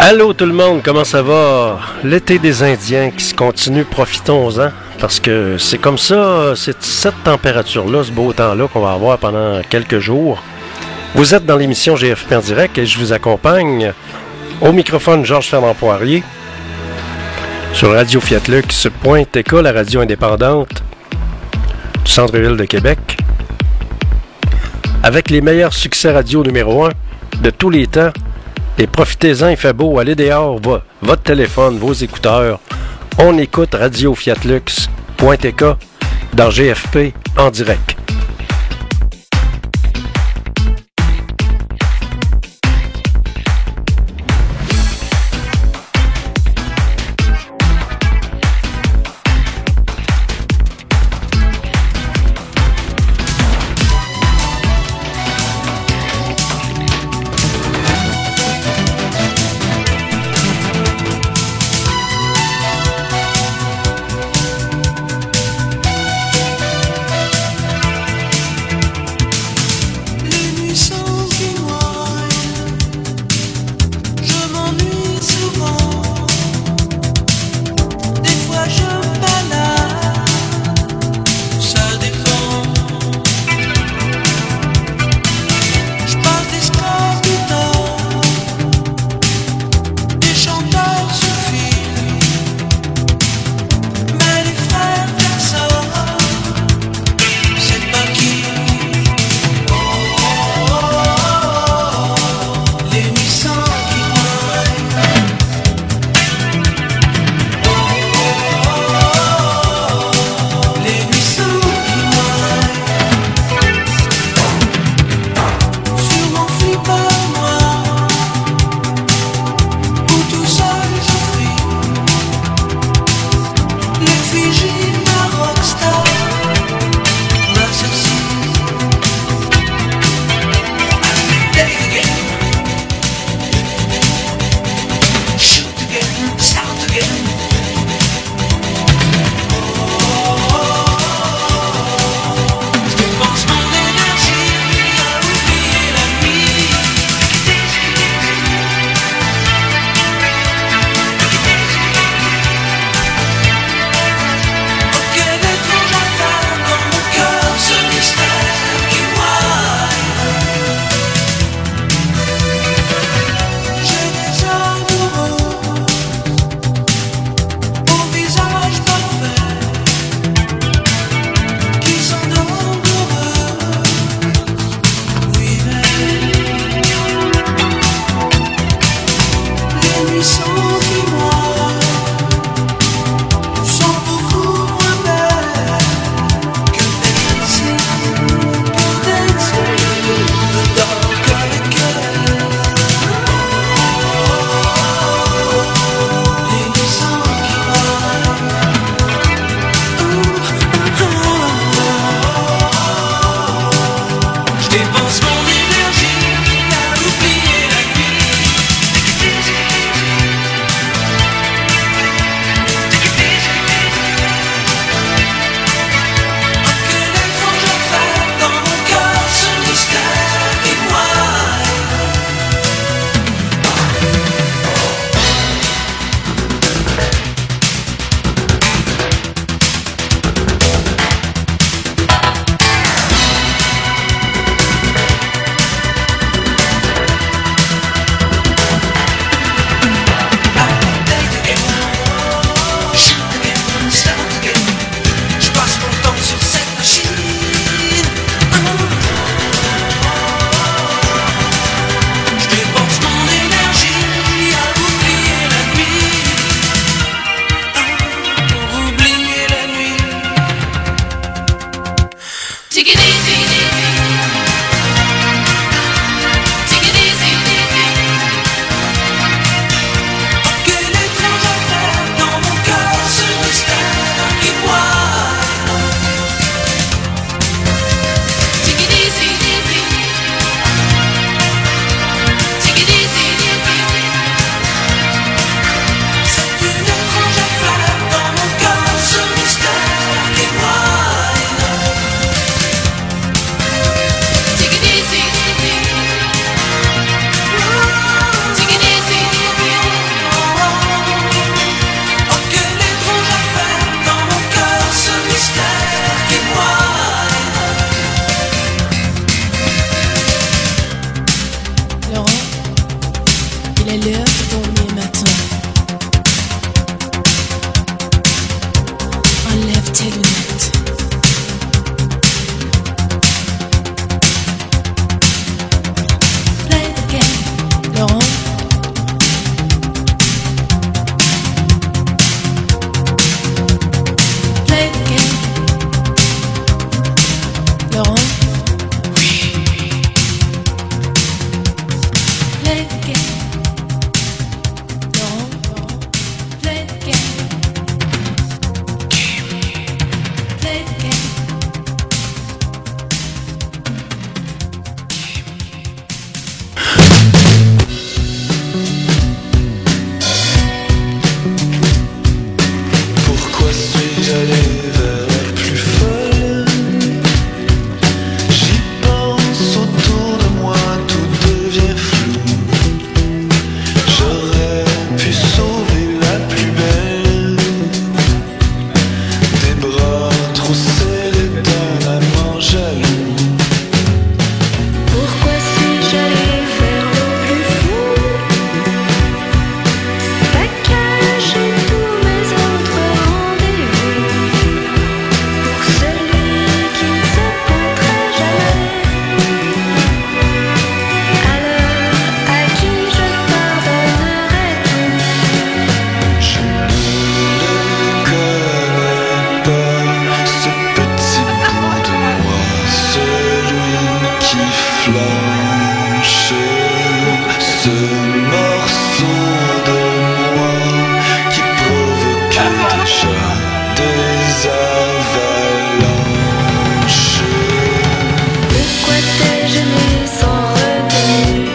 Allô tout le monde, comment ça va? L'été des Indiens qui se continue, profitons-en, parce que c'est comme ça, c'est cette température-là, ce beau temps-là qu'on va avoir pendant quelques jours. Vous êtes dans l'émission GFP en direct et je vous accompagne au microphone Georges-Fernand Poirier sur Radio Fiatlux.tk, la radio indépendante du centre-ville de Québec, avec les meilleurs succès radio numéro 1 de tous les temps. Et profitez-en, il fait beau, allez dehors, votre téléphone, vos écouteurs. On écoute Radio Fiatlux.tk dans GFP en direct. est l'heure de dormir maintenant. Enlève tes lunettes. Play the game, Laurent. Play the game, Laurent. Play the game, Laurent. Play the game. Play the game. Pourquoi suis-je allé vers la plus folle? J'y pense, autour de moi tout devient flou. J'aurais pu sauver la plus belle, des bras trop serrés d'un amant jaloux. Pourquoi suis-je allé vers le plus fou? Saccager tous mes autres rendez-vous pour celui qui ne se pointera jamais. Alors à qui je pardonnerai tout? Je ne le connais pas, ce petit bout de moi, celui qui flanche, ce morceau de moi qui provoque déjà des avalanches. Pourquoi t'ai-je aimé sans retenue?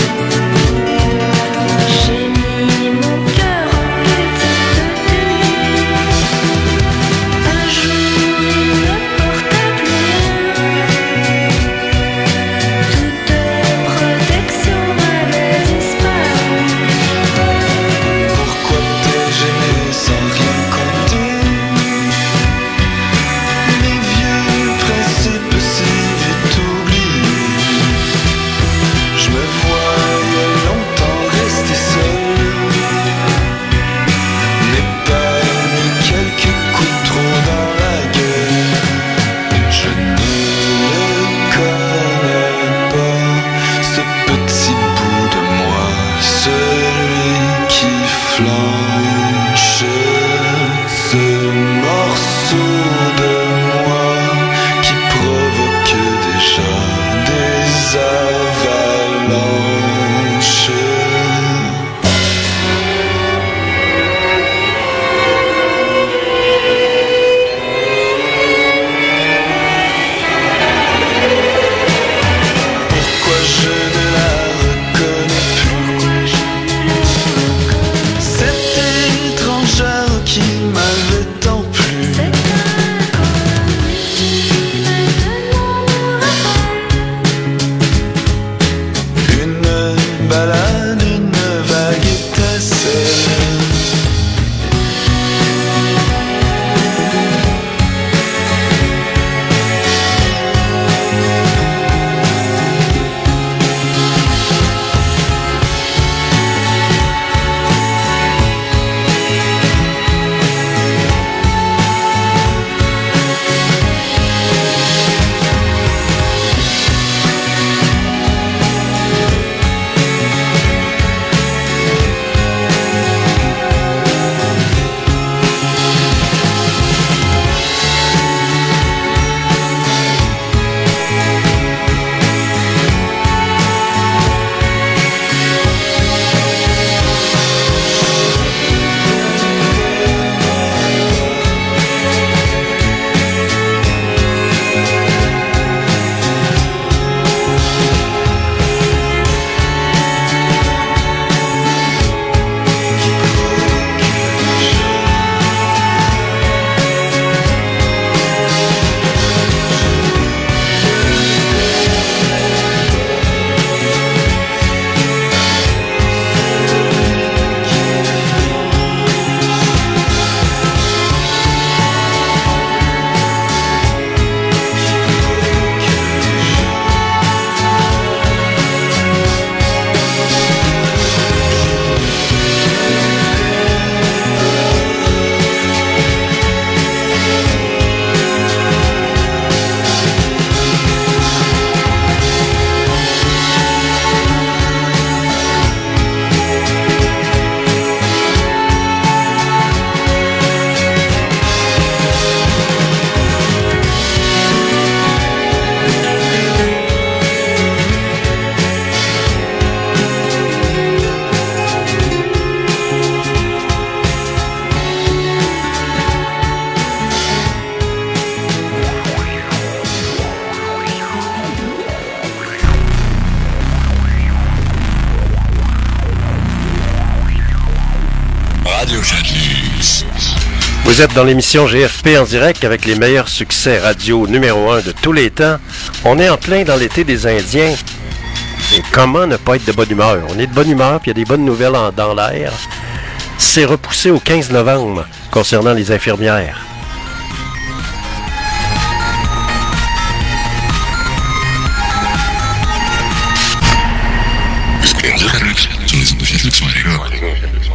J'ai mis mon cœur en petite tenue. Un jour il ne porta plus rien. Tout Radio Fiat-Lux. Vous êtes dans l'émission GFP en direct avec les meilleurs succès radio numéro 1 de tous les temps. On est en plein dans l'été des Indiens. Et comment ne pas être de bonne humeur? On est de bonne humeur, puis il y a des bonnes nouvelles dans l'air. C'est repoussé au 15 novembre concernant les infirmières. Sur les ondes de Fiat-Lux Radio.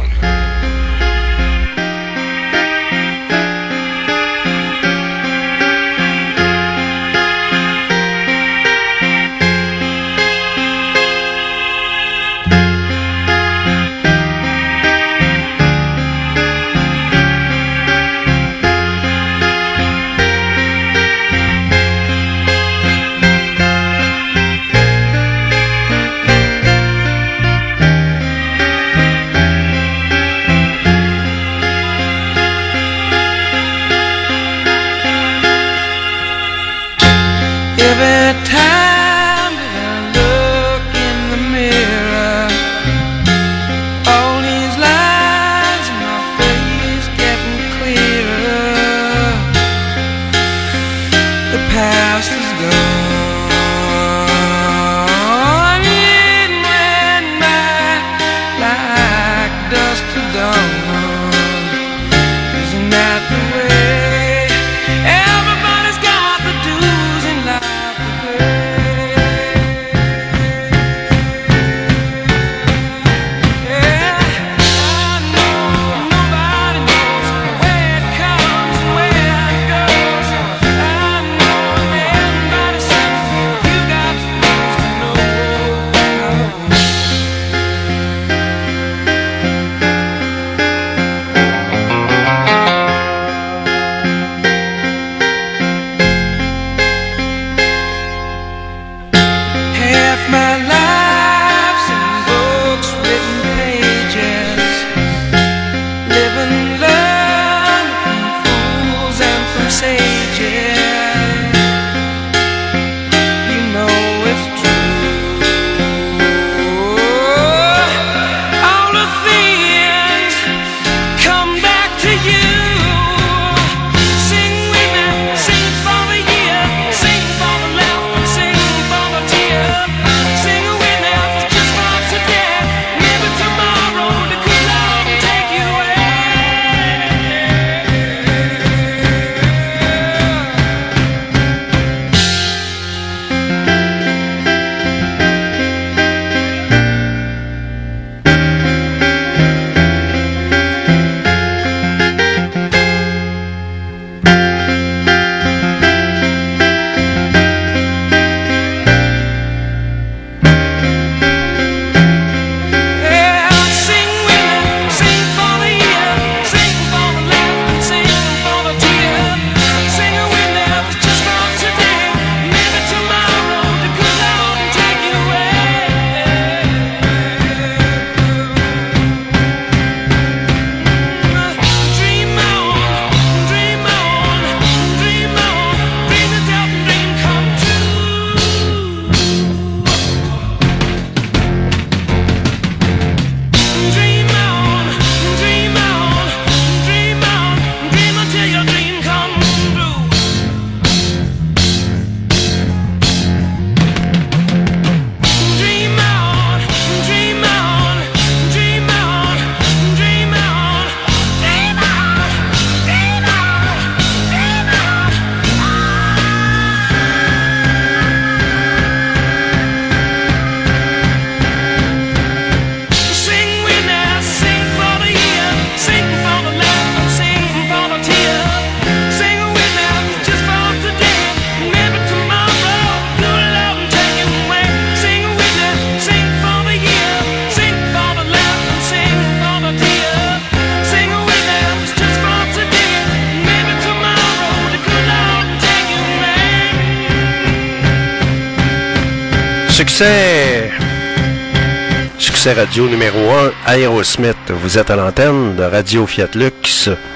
Succès radio numéro 1, Aerosmith. Vous êtes à l'antenne de Radio Fiat-Lux. Vous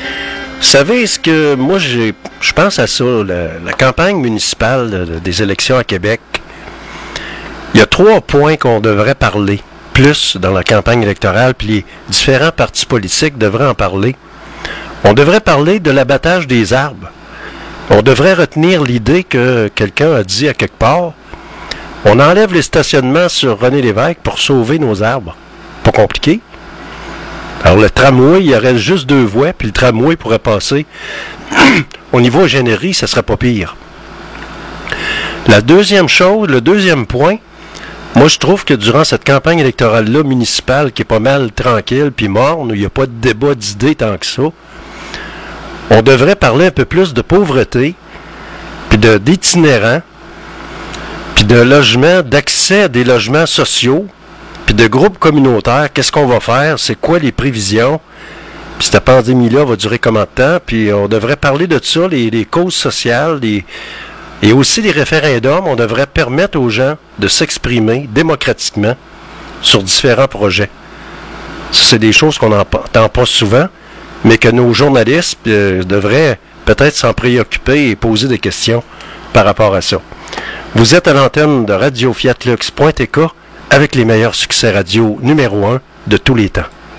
savez ce que moi je pense à ça, la campagne municipale des élections à Québec. Il y a 3 points qu'on devrait parler. plus dans la campagne électorale, puis les différents partis politiques devraient en parler. On devrait parler de l'abattage des arbres. On devrait retenir l'idée que quelqu'un a dit à quelque part, on enlève les stationnements sur René Lévesque pour sauver nos arbres. Pas compliqué. Alors le tramway, il y aurait juste 2 voies, puis le tramway pourrait passer. Au niveau ingénierie, ça serait pas pire. La deuxième chose, le deuxième point, moi je trouve que durant cette campagne électorale-là municipale, qui est pas mal tranquille puis morne, où il n'y a pas de débat d'idées tant que ça, on devrait parler un peu plus de pauvreté, puis d'itinérants, puis de logements, d'accès à des logements sociaux, puis de groupes communautaires. Qu'est-ce qu'on va faire? C'est quoi les prévisions? Puis cette pandémie-là va durer combien de temps? Puis on devrait parler de ça, les causes sociales, et aussi les référendums. On devrait permettre aux gens de s'exprimer démocratiquement sur différents projets. Ça, c'est des choses qu'on n'entend pas souvent, mais que nos journalistes devraient peut-être s'en préoccuper et poser des questions par rapport à ça. Vous êtes à l'antenne de Radio-Fiat-Lux.tk avec les meilleurs succès radio numéro 1 de tous les temps.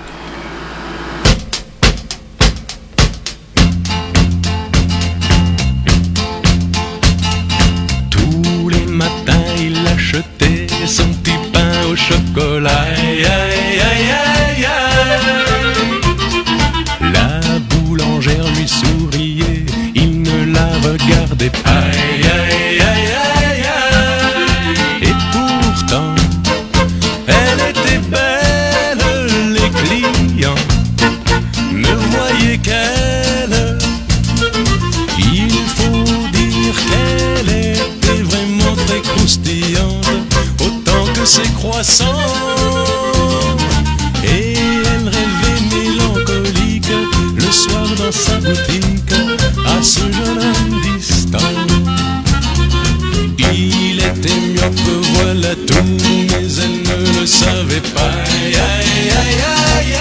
Tous les matins, il achetait son petit pain au chocolat. Aïe, aïe, aïe, aïe, aïe. La boulangère lui souriait, il ne la regardait pas. Aïe, aïe, aïe, aïe, aïe. Et pourtant, elle était belle, les clients ne voyaient qu'elle. Il faut dire qu'elle était vraiment très croustillante, autant que ses croissants. Et elle rêvait mélancolique le soir dans sa boutique à ce jeune homme distant. Il était myope, voilà tout, mais elle ne le savait pas. Aïe, aïe, aïe, aïe,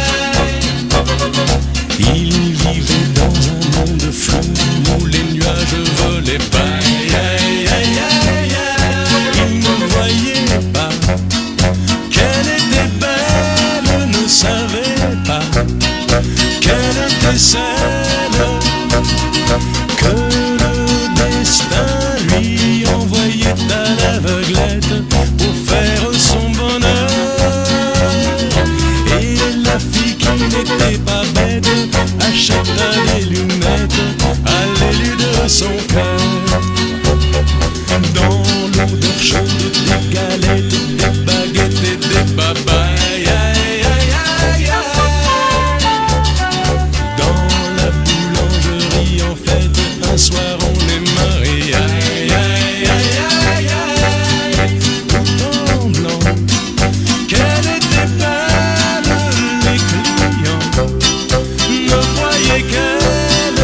aïe. Il vivait dans un monde flou où les nuages volaient pas. Aïe, aïe, aïe, aïe, aïe. Il ne voyait pas qu'elle était belle, ne savait pas qu'elle était celle que le destin lui envoyait à l'aveuglette pour faire son bonheur. Et la fille qui n'était pas bête acheta des lunettes à l'élu de son cœur. Dans l'odeur chaude des galettes, des baguettes et des babayes. Aïe, aïe, aïe, aïe. Dans la boulangerie en fête, un soir on est mariés. Aïe, aïe, aïe, aïe, aïe. Tout en blanc, qu'elle était belle, les clients ne voyaient qu'elle.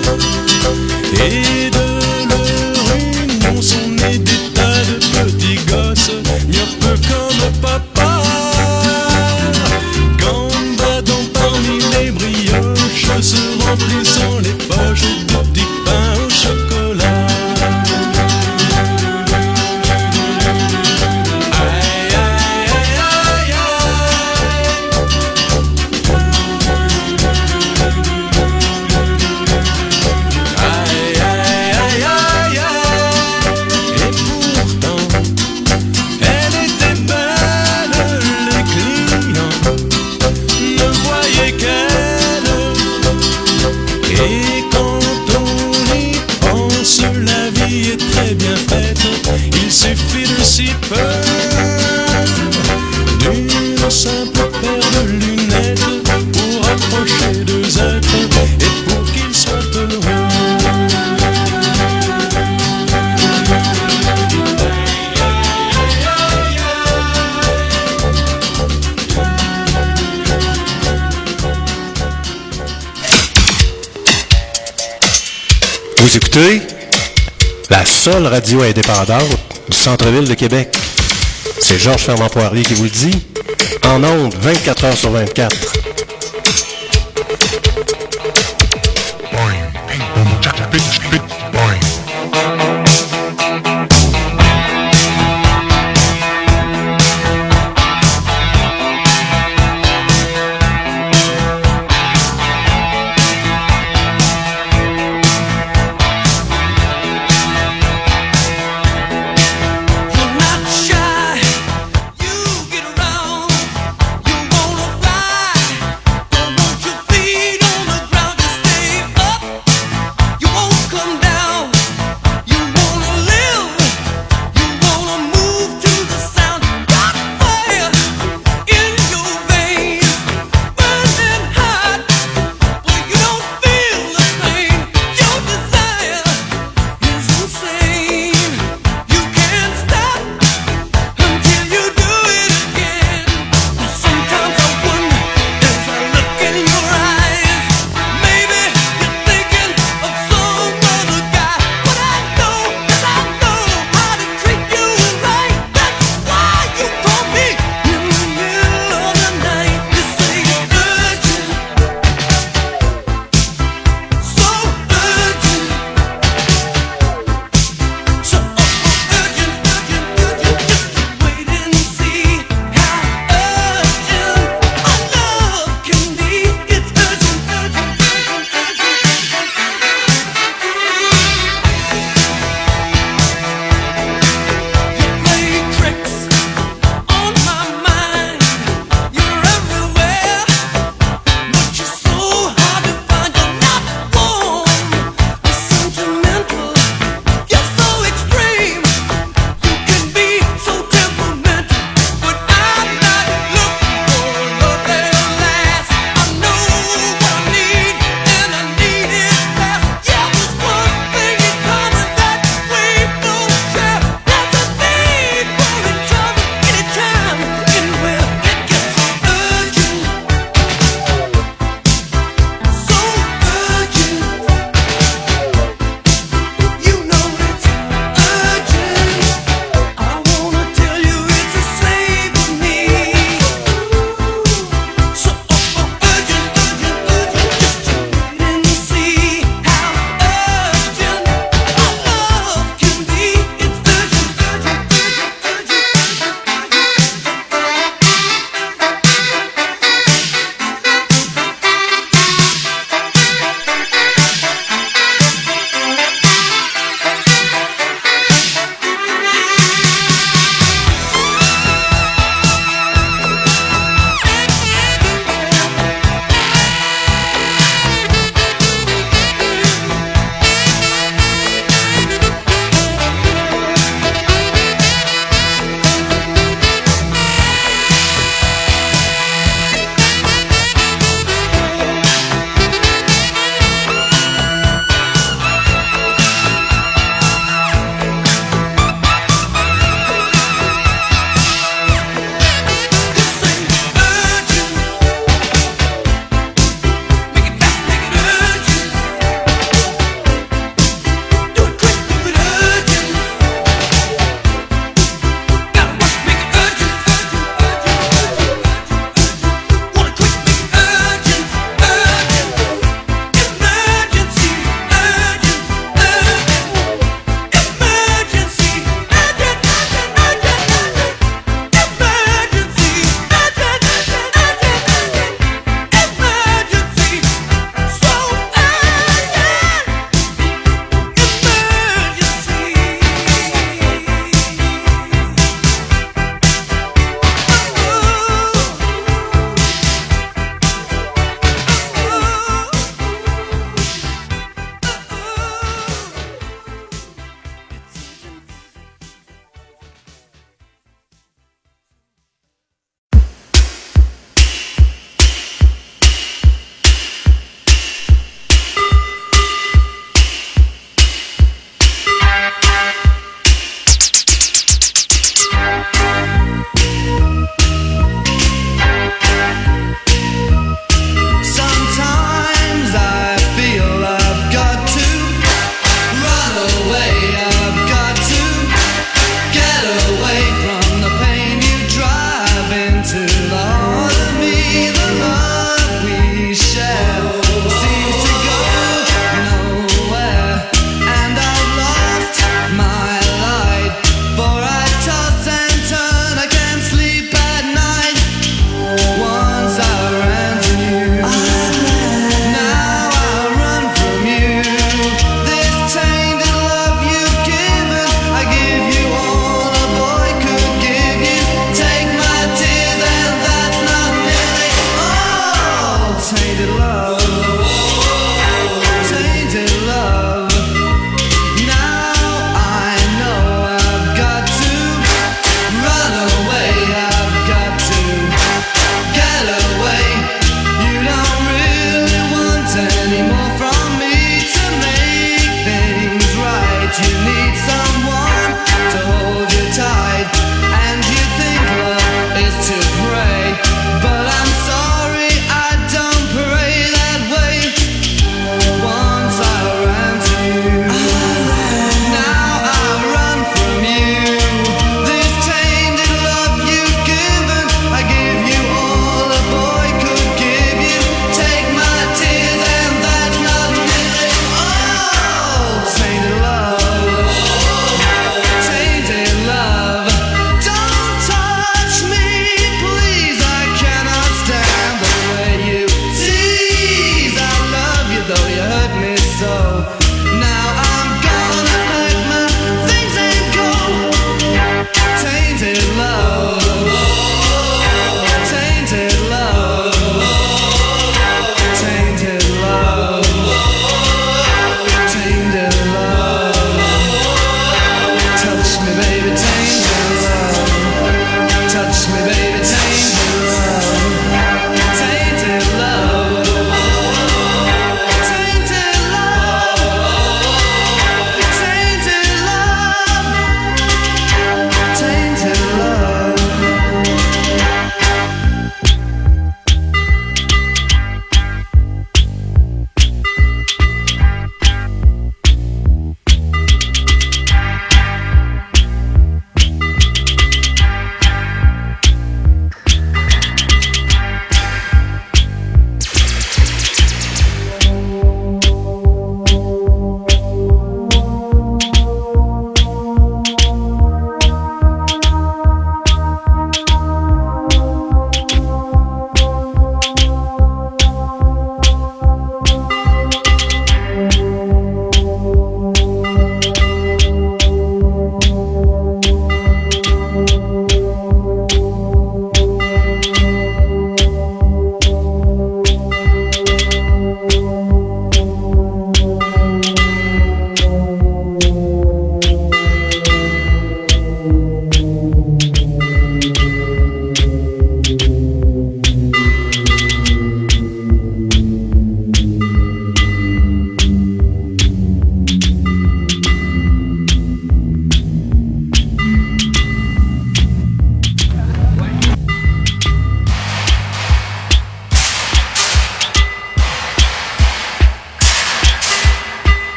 Et de leur union sont nés des tas de petits gosses, myopes comme papa. Gambadant parmi les brioches, se remplissant les poches de petits pains au chocolat. Aïe, aïe, aïe, aïe, aïe, aïe, aïe, aïe. Et pourtant, elle était belle, les clients ne voyaient qu'elle. Et quand on y pense, la vie est très bien faite. Il suffit de si peu, d'une simple paire de lunettes pour approcher deux êtres et pour qu'ils soient heureux. Vous écoutez la seule radio indépendante du centre-ville de Québec. C'est Georges Fernand Poirier qui vous le dit, en ondes 24 heures sur 24.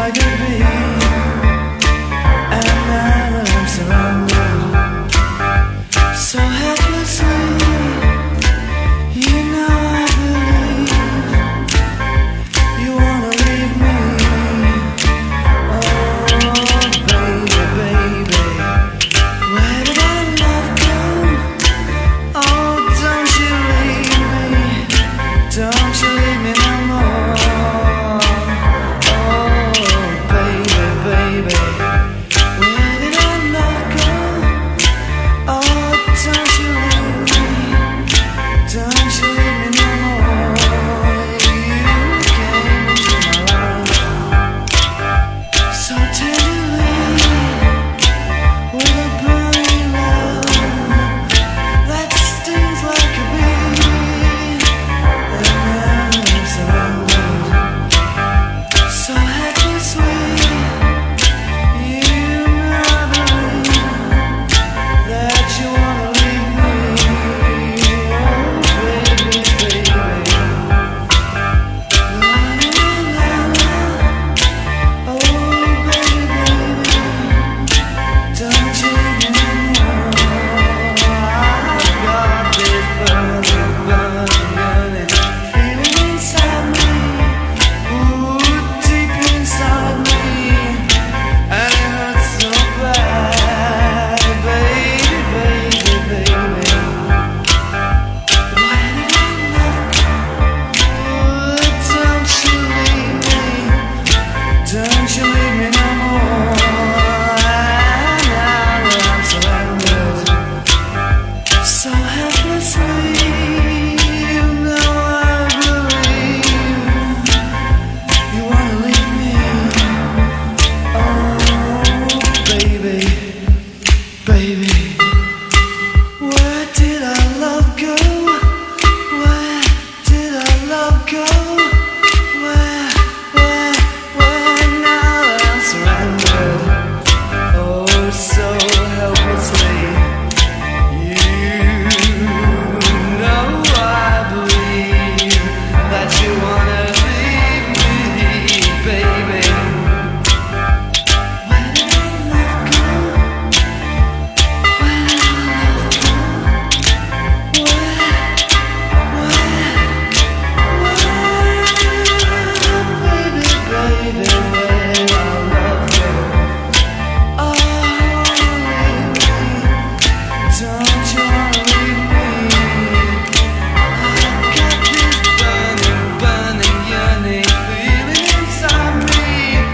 I could be. And now that I'm surrounded so helplessly, you know I believe you wanna leave me. Oh baby, baby, where did our love go? Oh, don't you leave me, don't you leave me no more. Oh baby, baby, where did our love go? Oh, don't you leave me, don't you leave me no more. You came into my life so tenderly, with a burning love that stings like a bee. And now I'm surrounded so helplessly, you know I believe that you wanna leave me. Oh baby, baby, la la la la. Oh baby, baby, don't you leave me no more. I've got this burning, burning, burning feeling inside me, ooh, deep inside me, and it hurts so bad, baby, baby, baby. Why did I love you? Don't you leave me, don't you leave me no more. Now that I'm surrounded so helplessly, you know I believe you wanna leave me. Oh baby, baby, where did our love go? Where did our love go? Where now that I'm surrounded, oh so helplessly, you know I believe that you wanna leave me, baby. Where did our love go? Where did our love go? Baby, baby, where did our love go? Oh, leave me, don't you wanna leave me? I've got this burning, burning, yearning feeling inside me,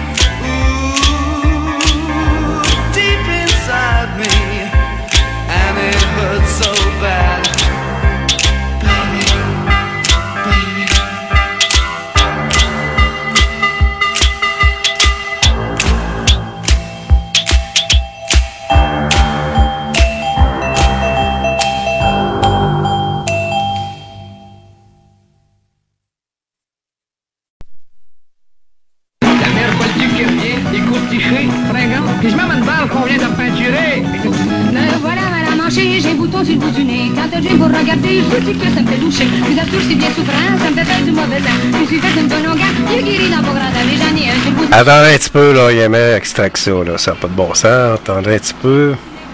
ooh, deep inside me, and it hurts so bad, baby, baby. La mère Bolduc qui revient, des courtichés, fringants, puis je même une balle qu'on vient de peinturer. Me voilà mal à manger, j'ai un bouton sur le bout du nez. Quand j'ai pour regarder, je dis que ça me fait doucher. Vous êtes tous si bien souffrant, ça me fait faire du mauvais temps. Je suis fait une bonne longueur, il guérit dans vos grands amis, j'en ai un sur le bout du nez. Attendez un petit peu, là, il aimait extraire ça, là. Ça n'a pas de bon sens. Attendez un petit peu.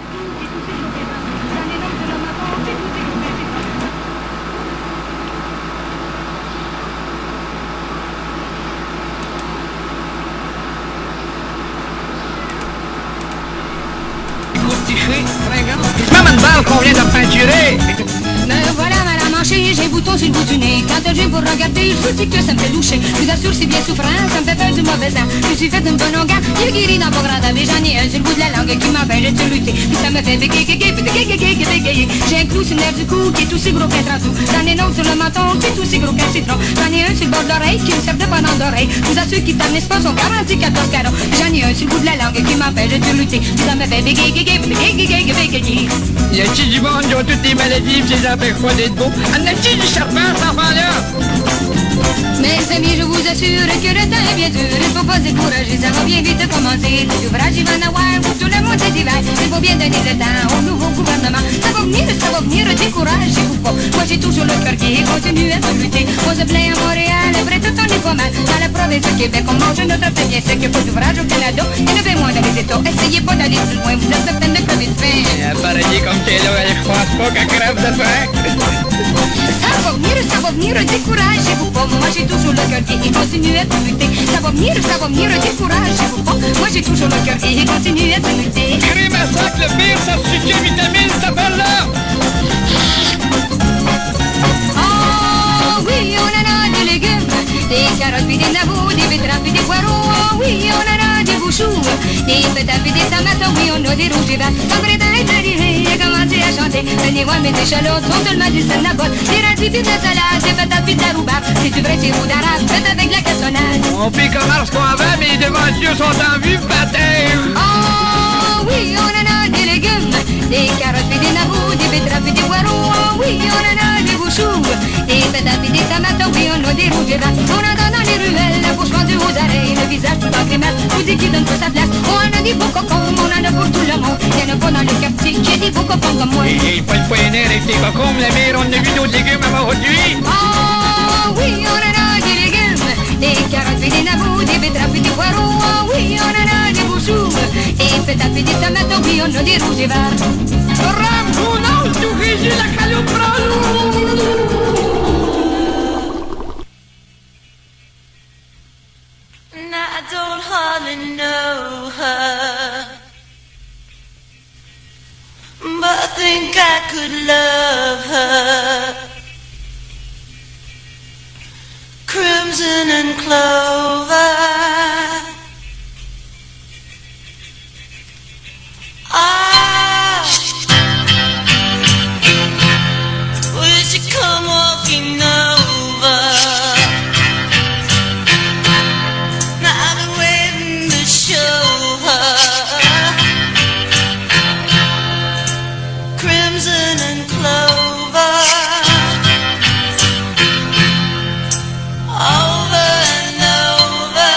Des courtichés, fringants, puis je même une balle qu'on vient de peinturer. Me voilà mal à manger, j'ai un bouton sur le bout du nez. Quand j'ai pour regarder, je dis que ça me fait doucher. Je vous assure, c'est bien souffrant, ça me fait faire du mauvais sang. Je suis fait une bonne longueur, il guérit dans vos grands amis, j'en ai un sur le bout de la langue qui m'empêche de lutter. Puis ça me fait bégayer. J'ai un clou sur le nerf du cou qui est aussi gros qu'un trasou. J'en ai un autre sur le menton qui est aussi gros qu'un citron. J'en ai un sur le bord de l'oreille qui me sert de pendant d'oreille. Je vous assure qu'ils t'amenent pas son 44 carreaux. J'en ai un sur le bout de la langue qui m'empêche de lutter. Puis ça me fait bégayer. Y a-t-il du monde qui ont toutes les maladies, pis les empêche pas d'être beau? En a-t-il du serpent, cet enfant-là? Mes amis, je vous assure que le temps est bien dur. Il faut pas se décourager, ça va bien vite commencer. Tout ouvrage, il va en avoir pour tout le monde cet hiver. Il faut bien donner le temps au nouveau gouvernement. Ça va venir, découragez-vous pas. Moi j'ai toujours le cœur qui continue à lutter. On se plaint à Montréal, vrai tout on est pas mal. Dans la province du Québec, on mange notre pain bien sec. Pas d'ouvrage au Canada, il y en avait moins dans les États. Essayez pas d'aller plus loin, vous êtes certaine de crever de faim. Pareil comme t'es là, je pense pas qu'elle crève de faim. Ça va venir, découragez-vous pas. Moi j'ai toujours le cœur qui continue à lutter. Ça va venir, découragez-vous pas. Moi j'ai toujours le cœur qui continue à lutter. Crée ma sac, le pire, ça suffit vitamine, ça fait là. Oh oui, on en a des légumes, des carottes puis des nabos, des betteraves puis des poireaux. Oh oui, on en a des bouchoux, des patates puis des tomates. Oh oui, on a des rouges et verts. Quand Bréda est arrivé, il a commencé à chanter. Venez voir mes échalotes, sont seulement du Sénabot. Des radis puis de la salade, des patates puis de la rhubarbe. C'est du vrai sirop d'arabe, fait avec la cassonade. On fait commerce qu'on avait, mais les devantures sont en vue, baptême. Oh oui, on en a des légumes, des carottes puis des nabos, des betteraves puis des poireaux. Oh oui, on en a des bouchoux, des patates puis des tomates. Oh oui, on a des rouges et verts. On entend dans les ruelles, la bouche vendue aux oreilles, le visage tout en crémette. Vous dites qu'il donne pas sa place. On en a des beaux cocons, on en a pour tout le monde. Y'en a pas dans le quartier qui a des beaux cocons comme moi. Et pas le poignet avec tes cocombes, la mère, on a vu d'autres légumes avant aujourd'hui. Oh oui, on en a des légumes, des carottes puis des nabos, des betteraves puis des poireaux. Oh oui, on en a des bouchoux, des patates puis des tomates. Oh oui, on a des rouges et verts. Rambounal, tu régis la calopralo. Now I don't hardly know her, but I think I could love her. Crimson and clover, will she come walking over? Now I've been waiting to show her crimson and clover, over and over.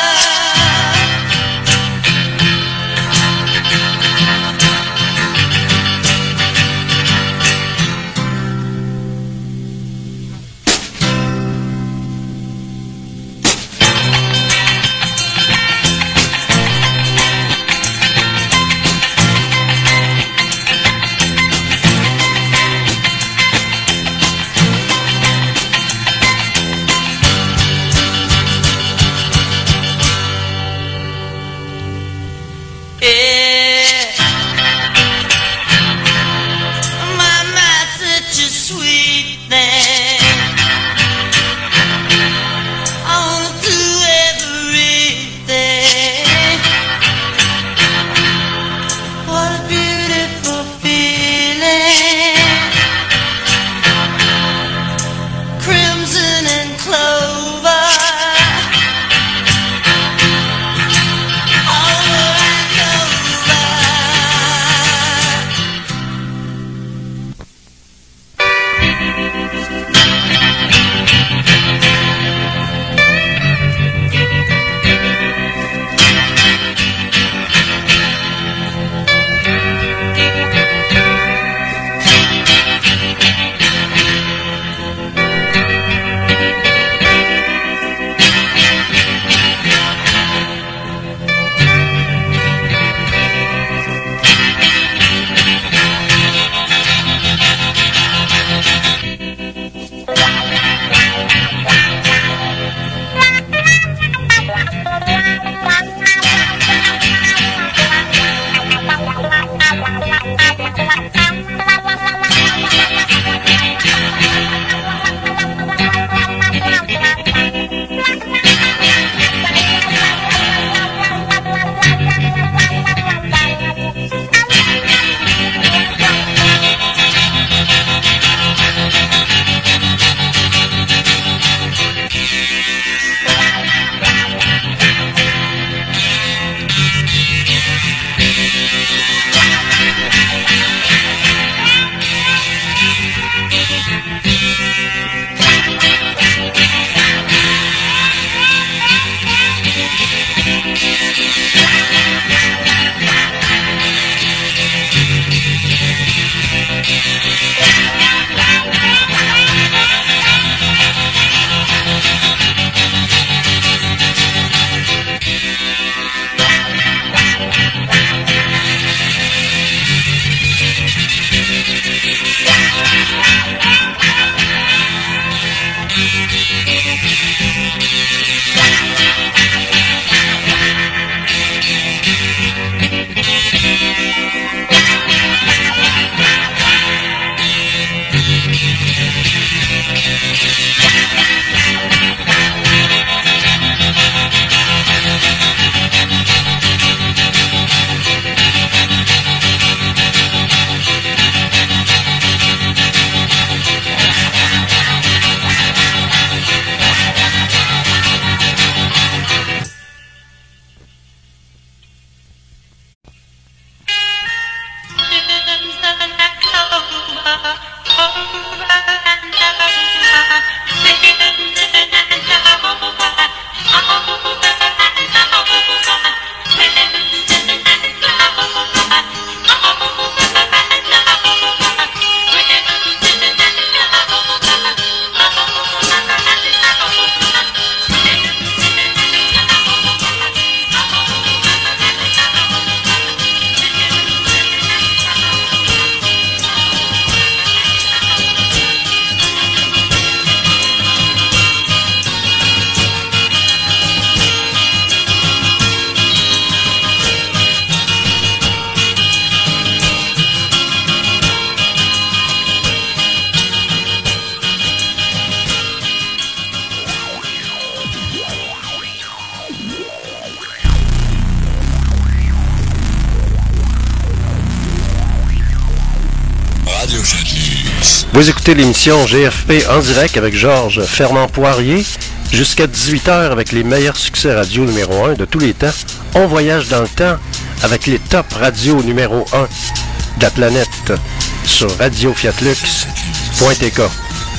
Vous écoutez l'émission GFP en direct avec Georges Fernand-Poirier jusqu'à 18h avec les meilleurs succès radio numéro 1 de tous les temps. On voyage dans le temps avec les top radios numéro 1 de la planète sur radiofiatlux.tk.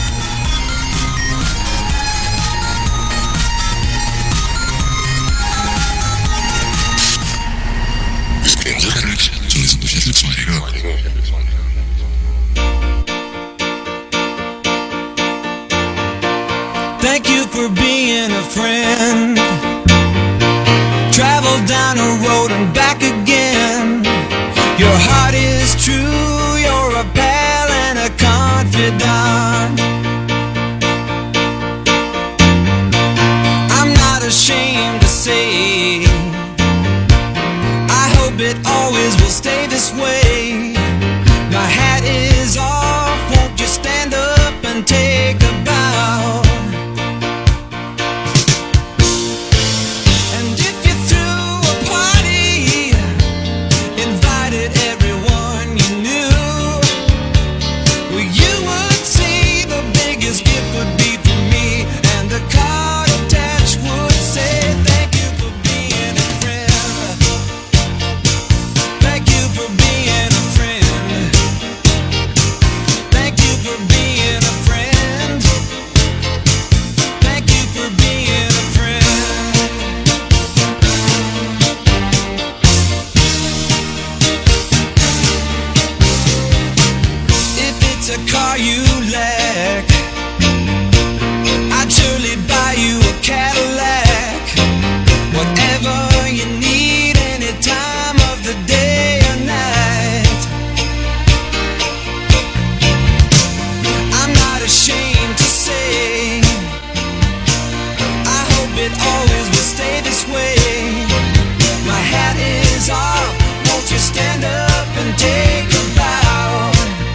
Sur les ondes de Fiat Lux, les gars. Thank you for being a friend. Travel down a road and back again. Your heart is true, you're a pal and a confidant. I'm not ashamed to say, I hope it always will stay this way. My hat is off, won't you stand up and take a bow? And if you threw a party, invited everyone you knew, well, you would see the biggest gift would be for me, and the card attached would say, thank you for being a friend. Thank you for being a friend. Thank you for being a friend. Thank you for being a friend. If it's a car you lack, I'd surely buy you a Cadillac. Whatever you need, any time of the day or night. I'm not ashamed to say, I hope it always will stay this way. My hat is off, won't you stand up and take a bow?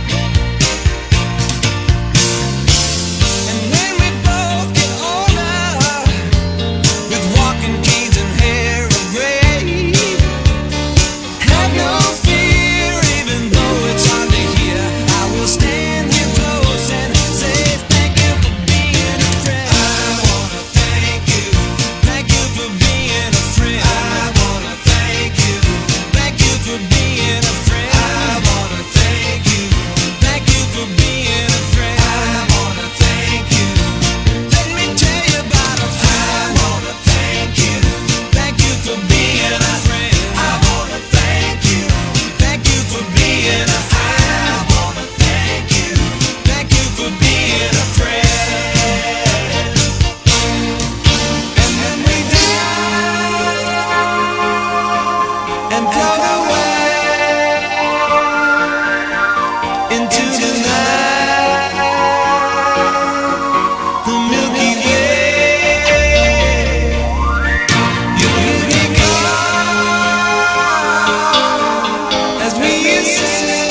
And when we both get older, with walking canes and hair of gray, have no fear, even though it's hard to hear, I will stand here close and say thank you for being a friend. I wanna thank you for being a friend. I wanna thank you for being a friend. I wanna thank you for being a friend. I wanna thank you. Let me tell you about a friend. I wanna thank you for being a friend. I wanna thank you for being a friend. I wanna thank you for being a friend. And then we die and float away into the night, the Milky Way. You be gone as we ascend.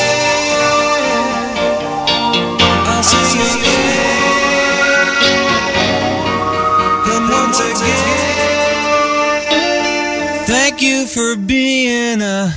I'll sing again, then once again. Thank you for being a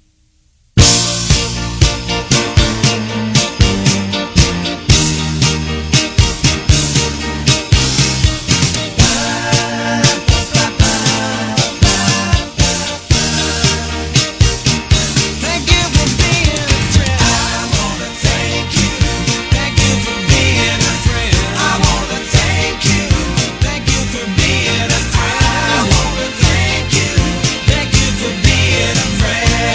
Thank you for being a friend. I wanna thank you for being a friend. I wanna thank you for being a friend. I wanna thank you for being a friend.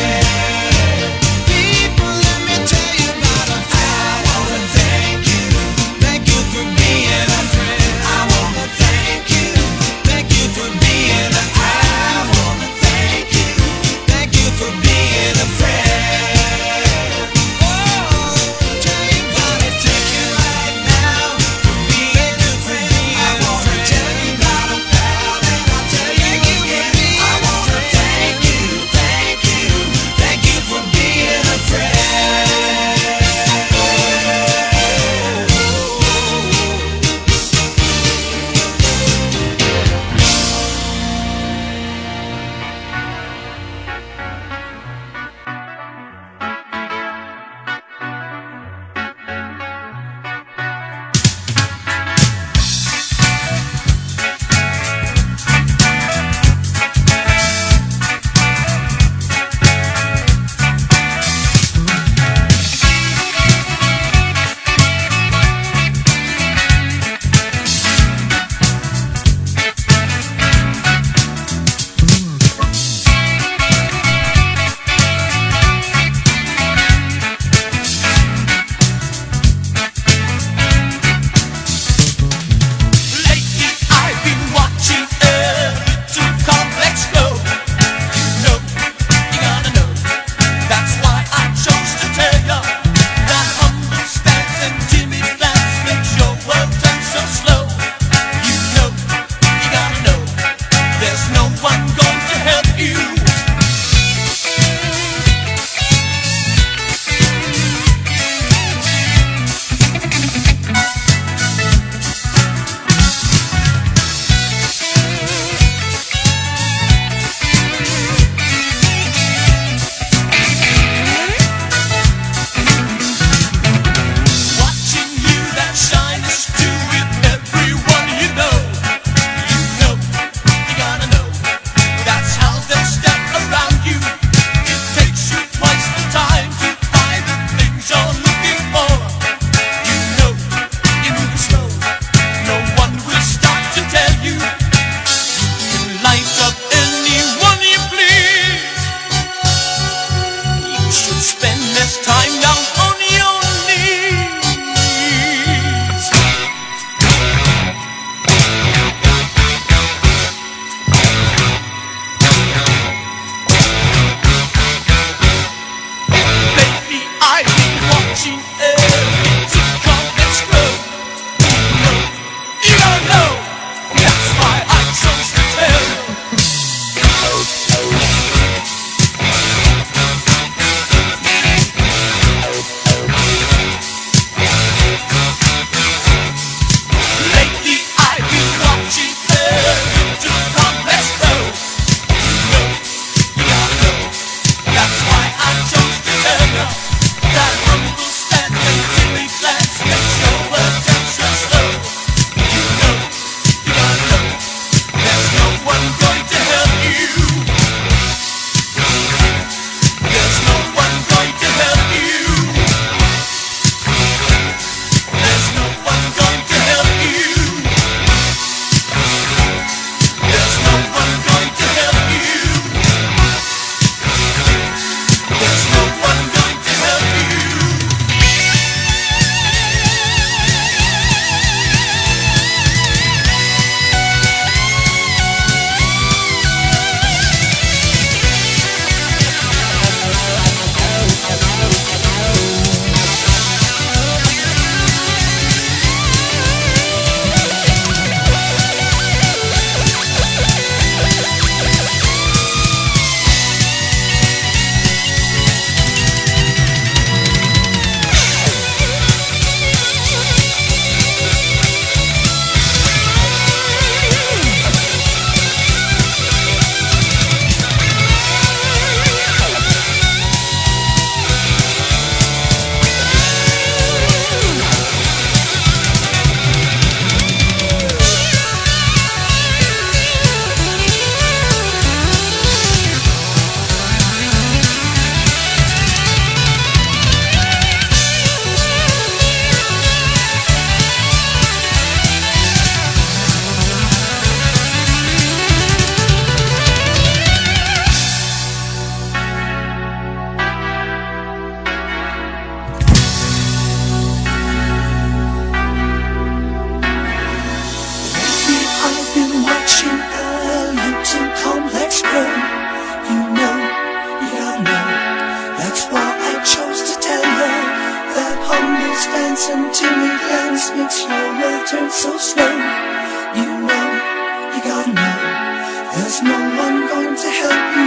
so slow. You know, you gotta know, there's no one going to help you.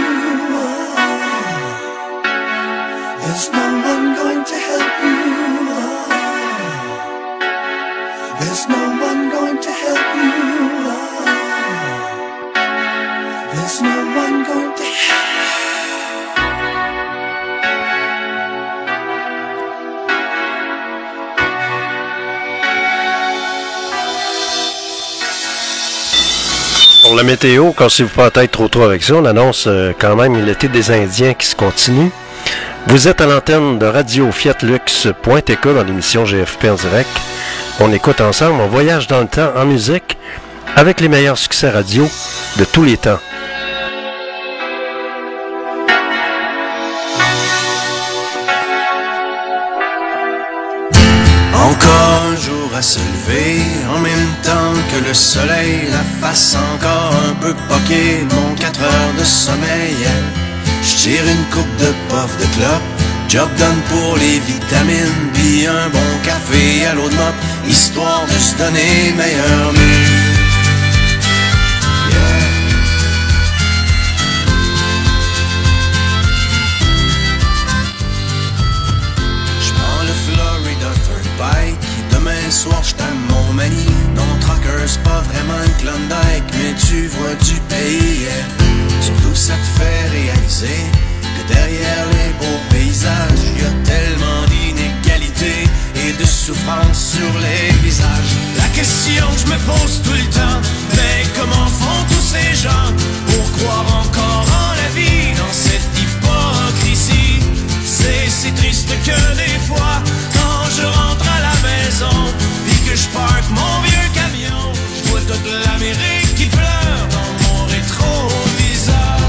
There's no one going to help you. There's no one going to help you. There's no one going to help you. Pour la météo, cassez-vous pas la tête trop avec ça. On annonce quand même l'été des Indiens qui se continue. Vous êtes à l'antenne de Radio Fiatlux.tk dans l'émission GFP en direct. On écoute ensemble, on voyage dans le temps en musique avec les meilleurs succès radio de tous les temps. Encore un jour à se lever, en même temps que le soleil, la face encore un peu poquée, mon 4 heures de sommeil. Je tire une coupe de puff de clope, job done pour les vitamines, puis un bon café à l'eau de mop, histoire de se donner meilleur mieux. Demain soir j't'aime mon mani. Non, trucker c'est pas vraiment une Klondike, mais tu vois du pays, yeah. Surtout ça te fait réaliser que derrière les beaux paysages y a tellement d'inégalités et de souffrance sur les visages. La question que je me pose tout le temps, mais comment font tous ces gens pour croire encore en la vie dans cette hypocrisie? C'est si triste que des fois quand je rentre à la maison puis que je parque mon vieux camion, je vois toute l'Amérique qui pleure dans mon rétroviseur.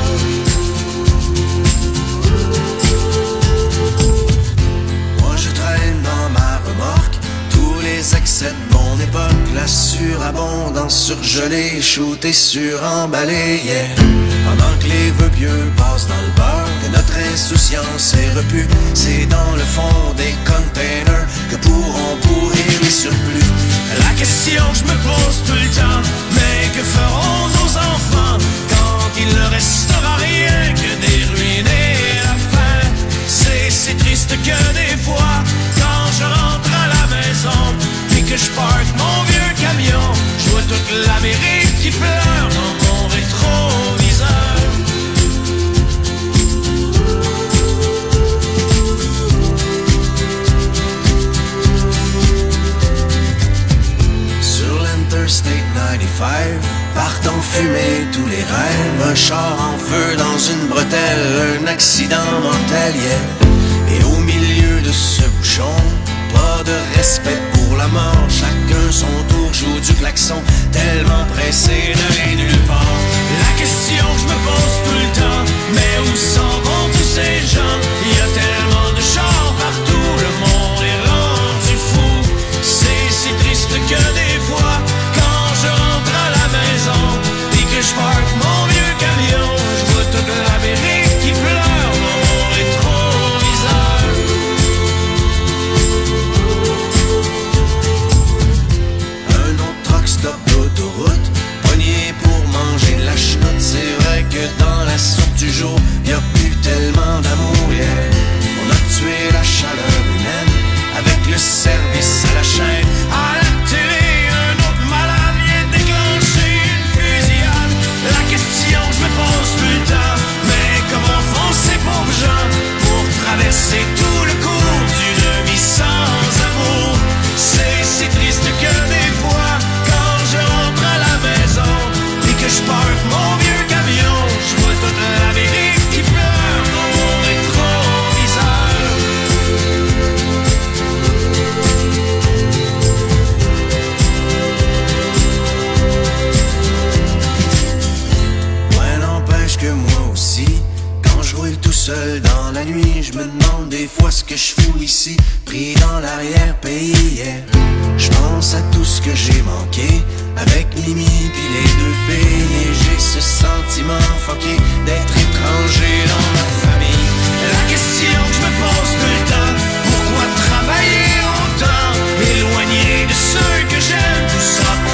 Moi je traîne dans ma remorque tous les excès de mon époque, la surabondance surgelée, shootée, suremballée, yeah. Pendant que les vœux pieux passent dans le beurre, que notre insouciance est repue, c'est dans le fond des containers que pourront pourrir les surplus. La question que je me pose tout le temps, mais que feront nos enfants quand il ne restera rien que des ruines et la faim? C'est si triste que des fois, quand je rentre à la maison et que je parque mon vieux camion, je vois toute l'Amérique qui pleure dans mon rétroviseur. Interstate 95, partant fumer tous les rêves, un char en feu dans une bretelle, un accident mortel, yeah. Et au milieu de ce bouchon, pas de respect pour la mort, chacun son tour joue du klaxon, tellement pressé d'aller nulle part. La question que je me pose tout le temps, mais où s'en vont tous ces gens? Il y a tellement de chars partout, le monde est rendu fou. C'est si triste que des fois, quand je rentre à la maison et que je parque mon vieux camion, je vois toute l'Amérique qui pleure dans mon rétroviseur. Un autre truck stop d'autoroute, pogné pour manger de la chenoute. C'est vrai que dans la soupe du jour, y a plus tellement d'amour, yeah. On a tué la chaleur humaine avec le service à la chaîne. À la télé, un autre malade vient déclencher une fusillade. La question que je me pose tout le temps, mais comment font ces pauvres gens pour traverser tout le cours d'une vie sans amour? C'est si triste que des fois, quand je rentre à la maison et que je parque mon vieux camion, je vois toute l'Amérique qui pleure dans mon rétroviseur. Ouais, n'empêche que moi aussi, quand je roule tout seul dans la nuit, je me demande des fois ce que je fous ici, pris dans l'arrière-pays, yeah. Je pense à tout ce que j'ai manqué avec Mimi pis les deux filles, et j'ai ce sentiment fucké d'être étranger dans ma famille. La question que je me pose tout le temps, pourquoi travailler autant, éloigné de ceux que j'aime, tout ça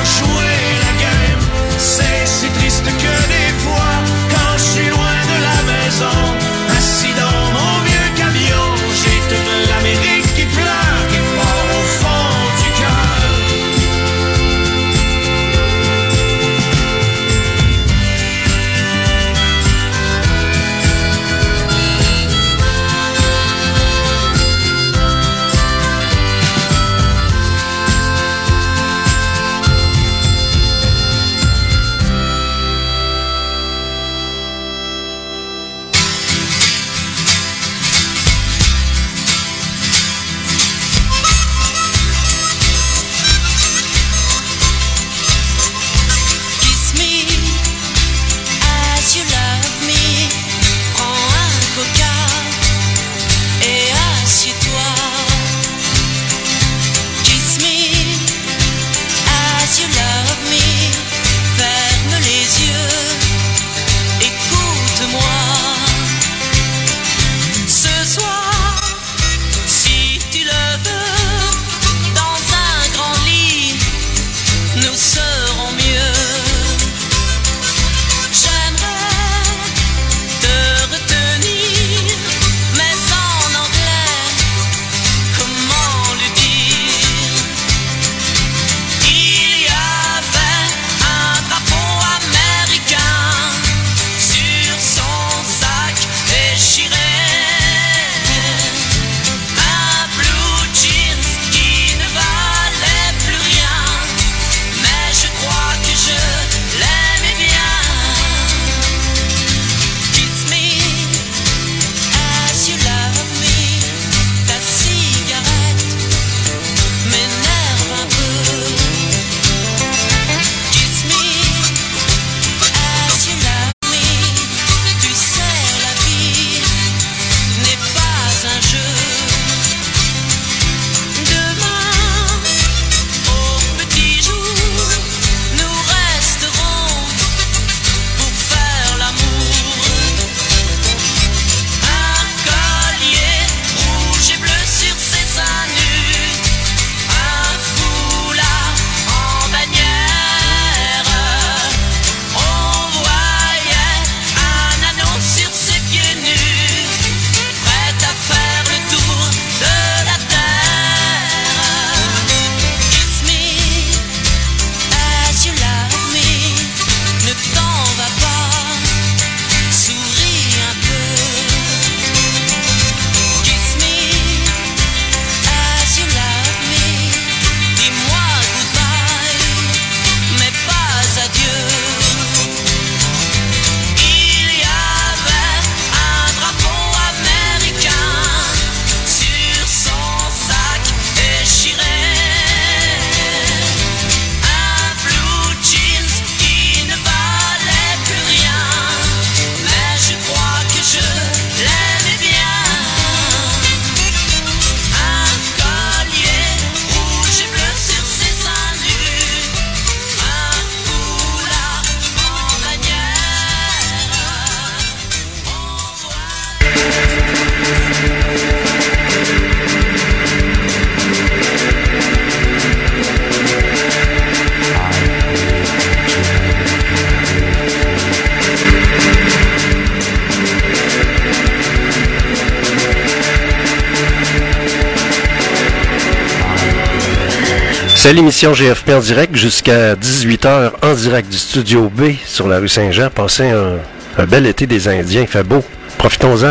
C'est l'émission GFP en direct jusqu'à 18h en direct du Studio B sur la rue Saint-Jean. Passez un bel été des Indiens, il fait beau. Profitons-en.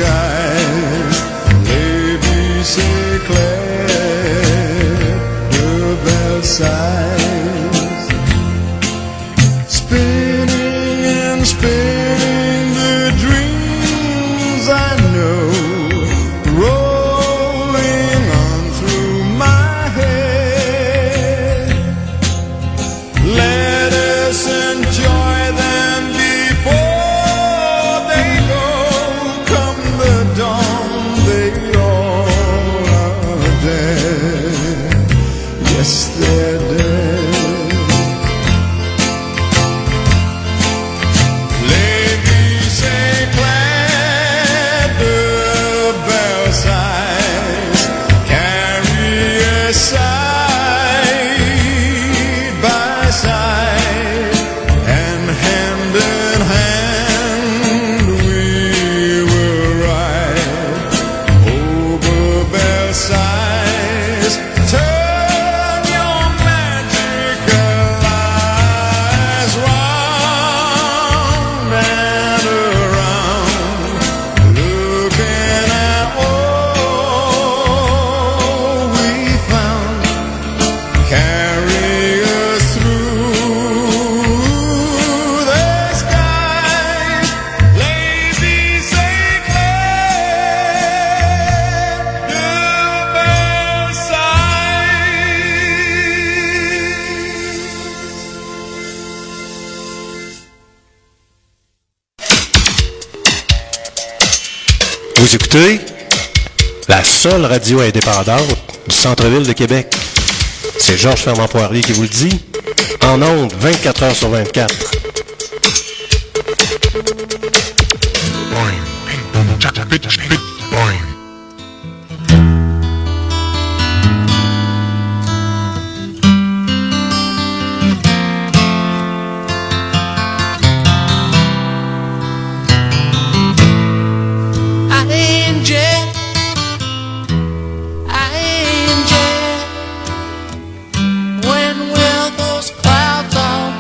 skies, lady Sinclair, the Versailles, spinning and spinning the dreams I know, rolling on through my head. Let us enjoy them before they go. Come the dawn, they all are dead. Yes, they're dead. Lady Sinclair, the Versailles, carry us side by side, and hand in hand we will ride over Versailles. Turn your magical eyes round and around, looking at all we found. Carry us through the skies, Lady Sinclair, the Versailles. Vous écoutez la seule radio indépendante du centre-ville de Québec. C'est Georges Fernand-Poirier qui vous le dit. En ondes, 24 heures sur 24. When will those clouds all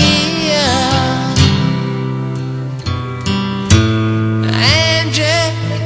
disappear? Angie,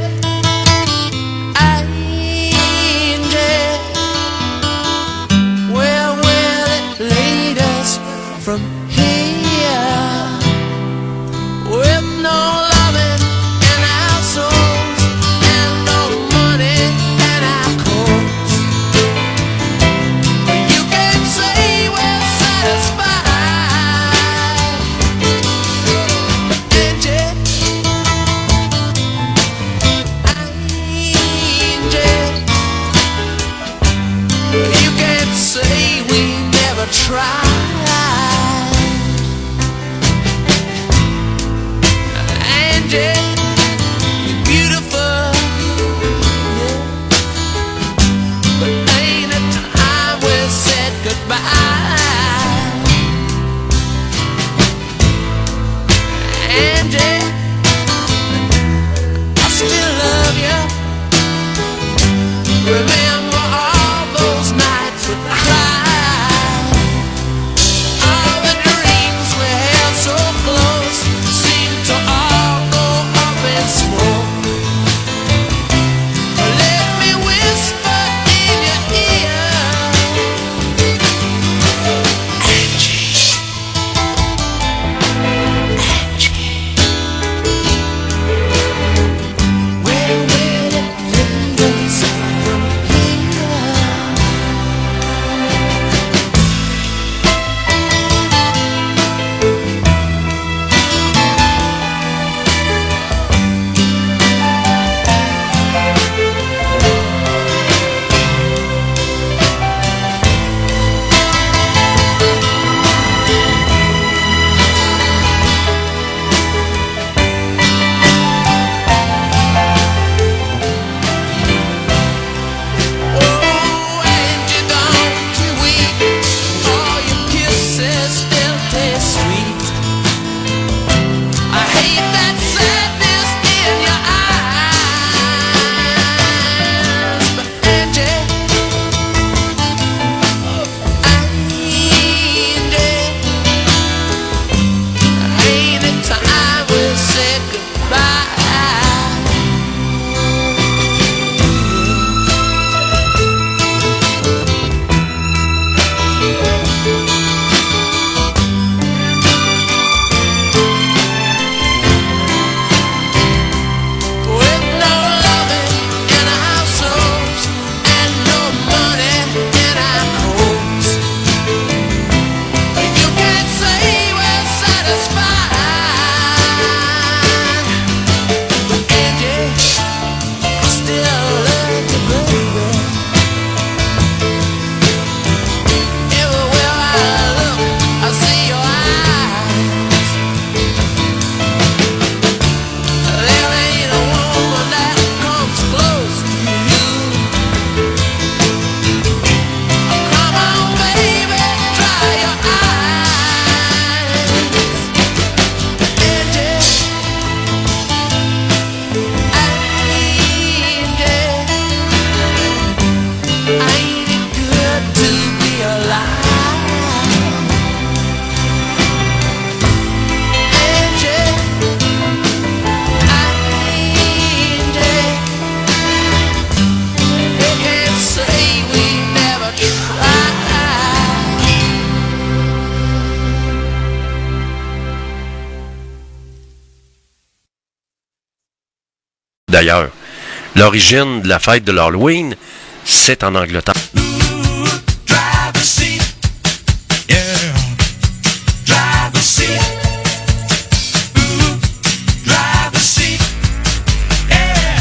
d'ailleurs. L'origine de la fête de l'Halloween, c'est en Angleterre. Driver's seat, yeah. Driver's seat, ooh, driver's seat, yeah.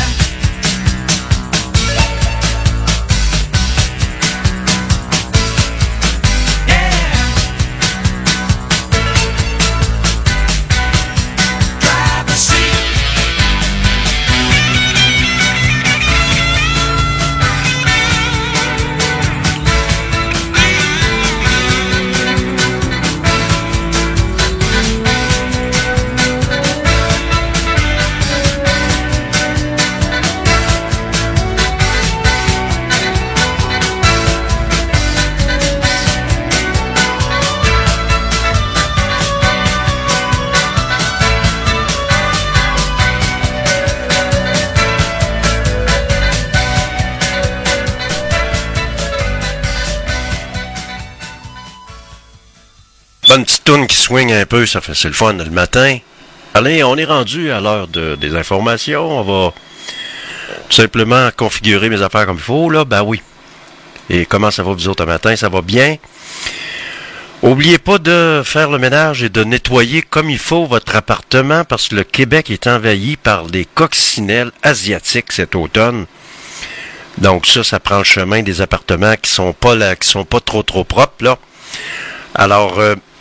Yeah. Driver's seat. Une petite toune qui swing un peu, c'est le fun le matin. Allez, on est rendu à l'heure des informations. On va tout simplement configurer mes affaires comme il faut, là. Ben oui. Et comment ça va vous autres un matin? Ça va bien? Oubliez pas de faire le ménage et de nettoyer comme il faut votre appartement parce que le Québec est envahi par des coccinelles asiatiques cet automne. Donc ça prend le chemin des appartements qui sont pas là, qui sont pas trop propres, là. Alors,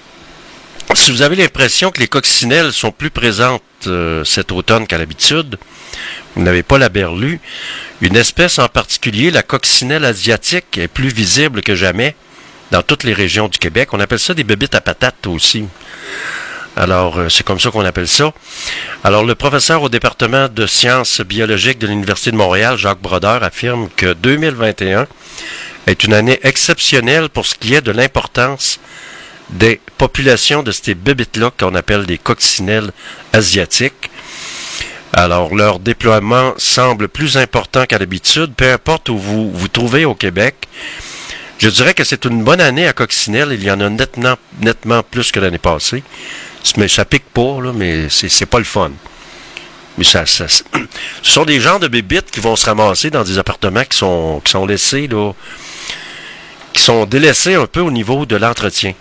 si vous avez l'impression que les coccinelles sont plus présentes cet automne qu'à l'habitude, vous n'avez pas la berlue. Une espèce en particulier, la coccinelle asiatique, est plus visible que jamais dans toutes les régions du Québec. On appelle ça des bébites à patates aussi. Alors, c'est comme ça qu'on appelle ça. Alors, le professeur au département de sciences biologiques de l'Université de Montréal, Jacques Brodeur, affirme que 2021 est une année exceptionnelle pour ce qui est de l'importance des populations de ces bébites-là qu'on appelle des coccinelles asiatiques. Alors, leur déploiement semble plus important qu'à l'habitude, peu importe où vous vous trouvez au Québec. Je dirais que c'est une bonne année à coccinelle. Il y en a nettement plus que l'année passée. Mais ça pique pas, là, mais c'est pas le fun. Mais ce sont des genres de bébites qui vont se ramasser dans des appartements qui sont laissés, là, qui sont délaissés un peu au niveau de l'entretien.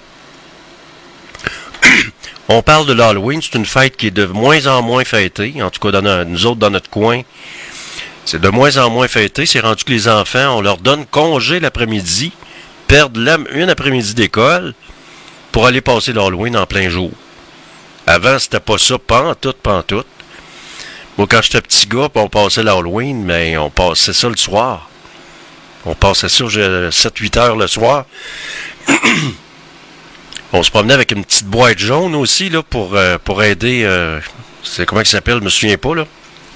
On parle de l'Halloween, c'est une fête qui est de moins en moins fêtée, en tout cas nous autres dans notre coin. C'est de moins en moins fêté, c'est rendu que les enfants, on leur donne congé l'après-midi, perdent une après-midi d'école pour aller passer l'Halloween en plein jour. Avant, c'était pas ça, pantoute. Moi, quand j'étais petit gars, on passait l'Halloween, mais on passait ça le soir. On passait ça 7-8 heures le soir. On se promenait avec une petite boîte jaune aussi, là, pour aider, c'est comment il s'appelle, je me souviens pas, là.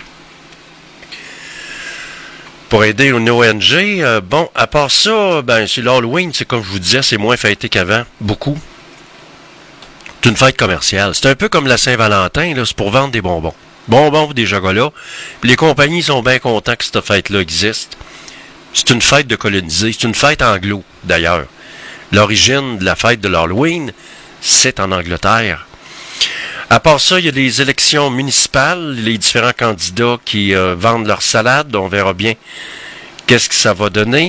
Pour aider une ONG. Bon, à part ça, ben, c'est l'Halloween, c'est comme je vous disais, c'est moins fêté qu'avant, beaucoup. C'est une fête commerciale. C'est un peu comme la Saint-Valentin, là, c'est pour vendre des bonbons. Bonbons des chocolats. Puis les compagnies sont bien contents que cette fête-là existe. C'est une fête de colonisés. C'est une fête anglo, d'ailleurs. L'origine de la fête de l'Halloween, c'est en Angleterre. À part ça, il y a des élections municipales, les différents candidats qui vendent leur salade. On verra bien qu'est-ce que ça va donner.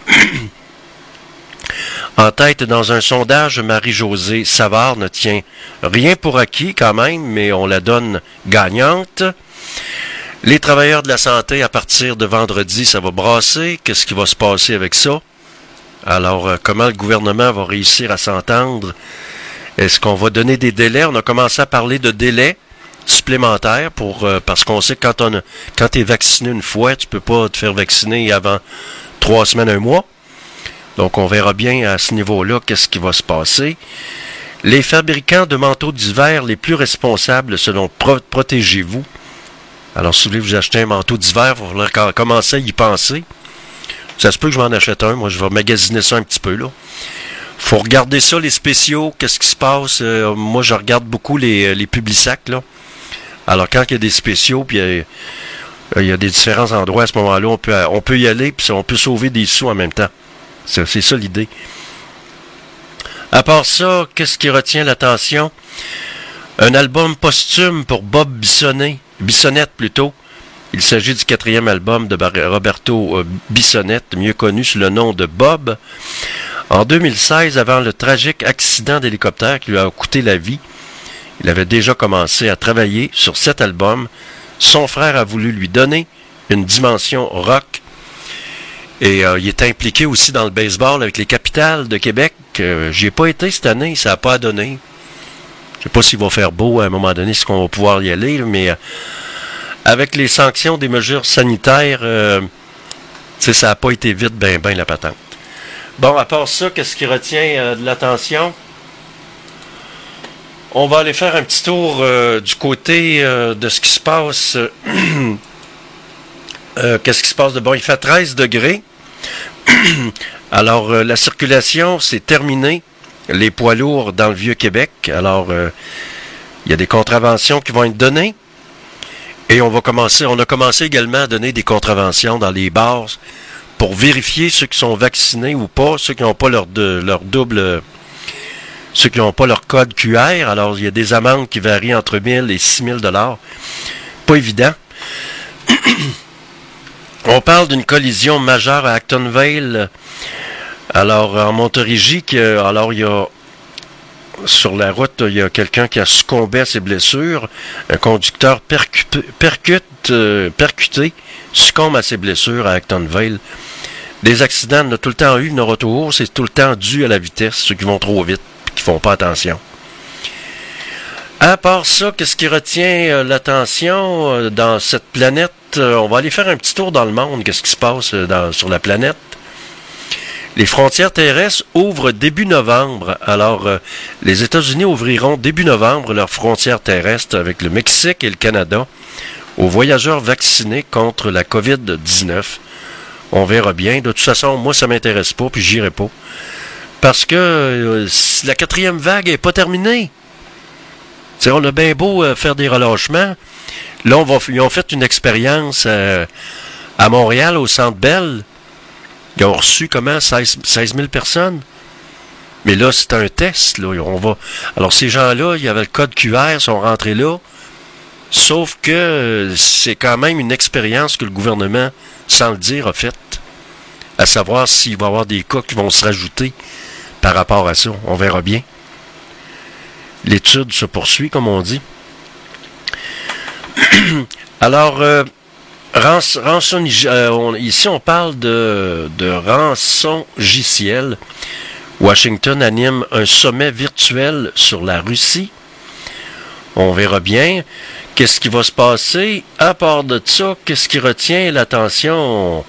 En tête, dans un sondage, Marie-Josée Savard ne tient rien pour acquis quand même, mais on la donne gagnante. Les travailleurs de la santé, à partir de vendredi, ça va brasser. Qu'est-ce qui va se passer avec ça? Alors, comment le gouvernement va réussir à s'entendre? Est-ce qu'on va donner des délais? On a commencé à parler de délais supplémentaires parce qu'on sait que quand tu es vacciné une fois, tu peux pas te faire vacciner avant 3 semaines, 1 mois. Donc, on verra bien à ce niveau-là qu'est-ce qui va se passer. Les fabricants de manteaux d'hiver les plus responsables selon Protégez-vous. Alors, si vous voulez vous acheter un manteau d'hiver, il va falloir commencer à y penser. Ça se peut que je m'en achète un. Moi, je vais magasiner ça un petit peu, là. Faut regarder ça, les spéciaux, qu'est-ce qui se passe. Moi, je regarde beaucoup les Publisac, là. Alors, quand il y a des spéciaux, puis il y a des différents endroits à ce moment-là, on peut y aller, puis on peut sauver des sous en même temps. C'est ça l'idée. À part ça, qu'est-ce qui retient l'attention? Un album posthume pour Bob Bissonnette plutôt. Il s'agit du 4e album de Roberto Bissonnette, mieux connu sous le nom de Bob. En 2016, avant le tragique accident d'hélicoptère qui lui a coûté la vie, il avait déjà commencé à travailler sur cet album. Son frère a voulu lui donner une dimension rock. Et il est impliqué aussi dans le baseball avec les Capitals de Québec. J'y ai pas été cette année, ça n'a pas donné. Je sais pas s'il va faire beau à un moment donné, si on va pouvoir y aller, mais avec les sanctions des mesures sanitaires, ça n'a pas été vite, ben la patente. Bon, à part ça, qu'est-ce qui retient de l'attention? On va aller faire un petit tour du côté de ce qui se passe. Qu'est-ce qui se passe de bon? Il fait 13 degrés. Alors, la circulation, c'est terminé. Les poids lourds dans le Vieux-Québec. Alors, il y a des contraventions qui vont être données. Et on a commencé également à donner des contraventions dans les bars pour vérifier ceux qui sont vaccinés ou pas, ceux qui n'ont pas leur double, ceux qui n'ont pas leur code QR. Alors, il y a des amendes qui varient entre 1000 et 6000 $. Pas évident. On parle d'une collision majeure à Actonville. Alors, en Montérégie, alors il y a sur la route, il y a quelqu'un qui a succombé à ses blessures. Un conducteur percuté succombe à ses blessures à Actonville. Des accidents, on a tout le temps eu, nos retours, c'est tout le temps dû à la vitesse, ceux qui vont trop vite, qui font pas attention. À part ça, qu'est-ce qui retient l'attention dans cette planète? On va aller faire un petit tour dans le monde, qu'est-ce qui se passe sur la planète. Les frontières terrestres ouvrent début novembre. Alors, les États-Unis ouvriront début novembre leurs frontières terrestres avec le Mexique et le Canada aux voyageurs vaccinés contre la COVID-19. On verra bien. De toute façon, moi, ça m'intéresse pas, puis j'irai pas. Parce que la 4e vague est pas terminée. T'sais, on a bien beau faire des relâchements. Là, ils ont fait une expérience à Montréal, au Centre Bell. Ils ont reçu comment? 16 000 personnes. Mais là, c'est un test. Là. Alors, ces gens-là, il y avait le code QR, sont rentrés là. Sauf que c'est quand même une expérience que le gouvernement, sans le dire, a faite. À savoir s'il va y avoir des cas qui vont se rajouter par rapport à ça. On verra bien. L'étude se poursuit, comme on dit. Alors, ici, on parle de rançongiciel. Washington anime un sommet virtuel sur la Russie. On verra bien. Qu'est-ce qui va se passer? À part de ça, qu'est-ce qui retient l'attention?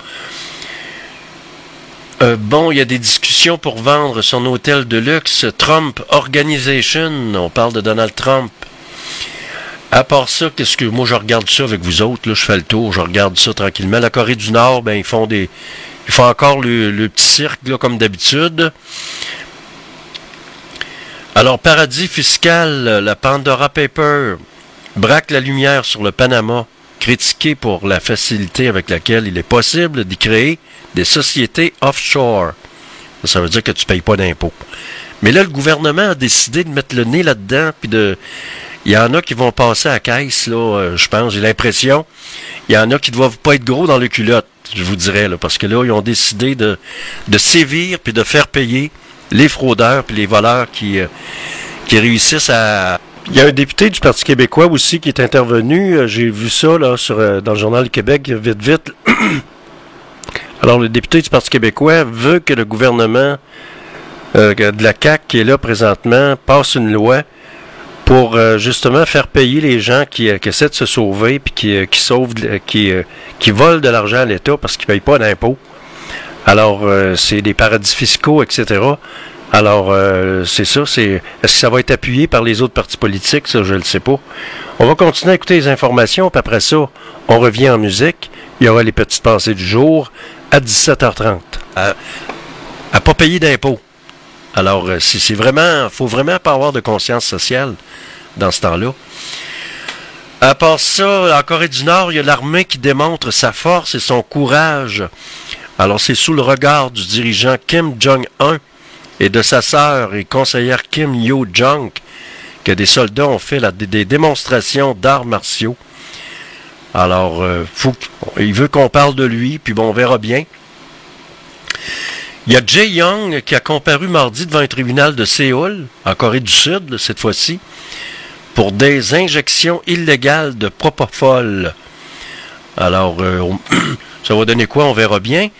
Il y a des discussions pour vendre son hôtel de luxe. Trump Organization. On parle de Donald Trump. À part ça, moi je regarde ça avec vous autres, là, je fais le tour, je regarde ça tranquillement. La Corée du Nord, ils font encore le petit cirque, là, comme d'habitude. Alors, paradis fiscal, la Pandora Paper braque la lumière sur le Panama, critiqué pour la facilité avec laquelle il est possible d'y créer des sociétés offshore. Ça veut dire que tu ne payes pas d'impôts. Mais là, le gouvernement a décidé de mettre le nez là-dedans, puis il y en a qui vont passer à la caisse, là, je pense, j'ai l'impression. Il y en a qui ne doivent pas être gros dans le culotte, je vous dirais, là, parce que là, ils ont décidé de sévir puis de faire payer les fraudeurs puis les voleurs qui réussissent à... Il y a un député du Parti québécois aussi qui est intervenu. J'ai vu ça là dans le Journal du Québec, vite. Alors, le député du Parti québécois veut que le gouvernement de la CAQ qui est là présentement passe une loi pour justement faire payer les gens qui essaient de se sauver puis qui volent de l'argent à l'État parce qu'ils ne payent pas d'impôts. Alors, c'est des paradis fiscaux, etc. Alors, c'est ça. Est-ce que ça va être appuyé par les autres partis politiques? Ça, je ne le sais pas. On va continuer à écouter les informations, puis après ça, on revient en musique. Il y aura les petites pensées du jour à 17h30. À pas payer d'impôts. Alors, faut vraiment pas avoir de conscience sociale dans ce temps-là. À part ça, en Corée du Nord, il y a l'armée qui démontre sa force et son courage. Alors, c'est sous le regard du dirigeant Kim Jong-un et de sa sœur et conseillère Kim Yo-jong que des soldats ont fait des démonstrations d'arts martiaux Alors, il veut qu'on parle de lui, puis bon, on verra bien. Il y a Jay Young qui a comparu mardi devant un tribunal de Séoul, en Corée du Sud, cette fois-ci, pour des injections illégales de propofol. Alors, ça va donner quoi? On verra bien.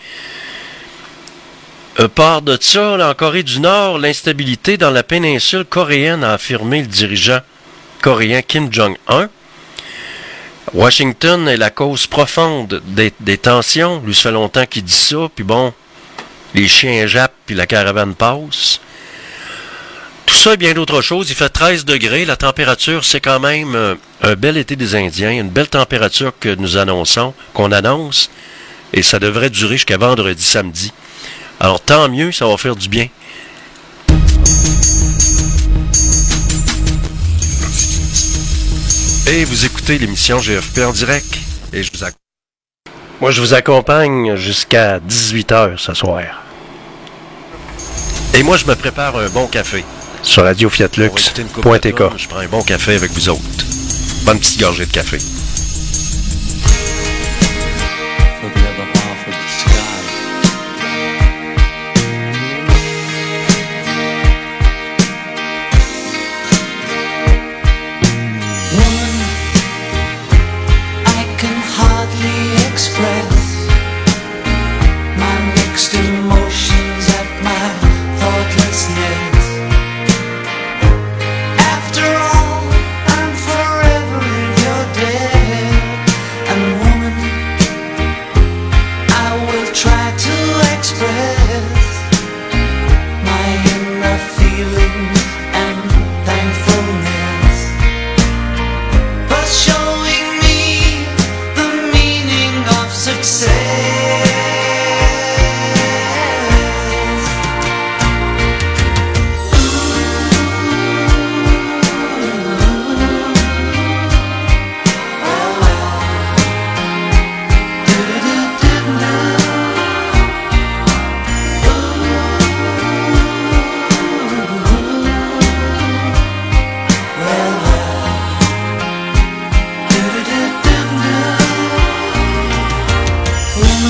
Part de ça, là, en Corée du Nord, l'instabilité dans la péninsule coréenne, a affirmé le dirigeant coréen Kim Jong-un. Washington est la cause profonde des tensions. Lui, ça fait longtemps qu'il dit ça, puis bon, les chiens jappent, puis la caravane passe. Tout ça et bien d'autres choses. Il fait 13 degrés. La température, c'est quand même un bel été des Indiens. Une belle température que nous annonçons, qu'on annonce. Et ça devrait durer jusqu'à vendredi, samedi. Alors, tant mieux, ça va faire du bien. Et vous écoutez l'émission GFP en direct. Et moi, je vous accompagne jusqu'à 18h ce soir. Et moi, je me prépare un bon café. Sur radiofiatlux.tk. Je prends un bon café avec vous autres. Bonne petite gorgée de café. Woman,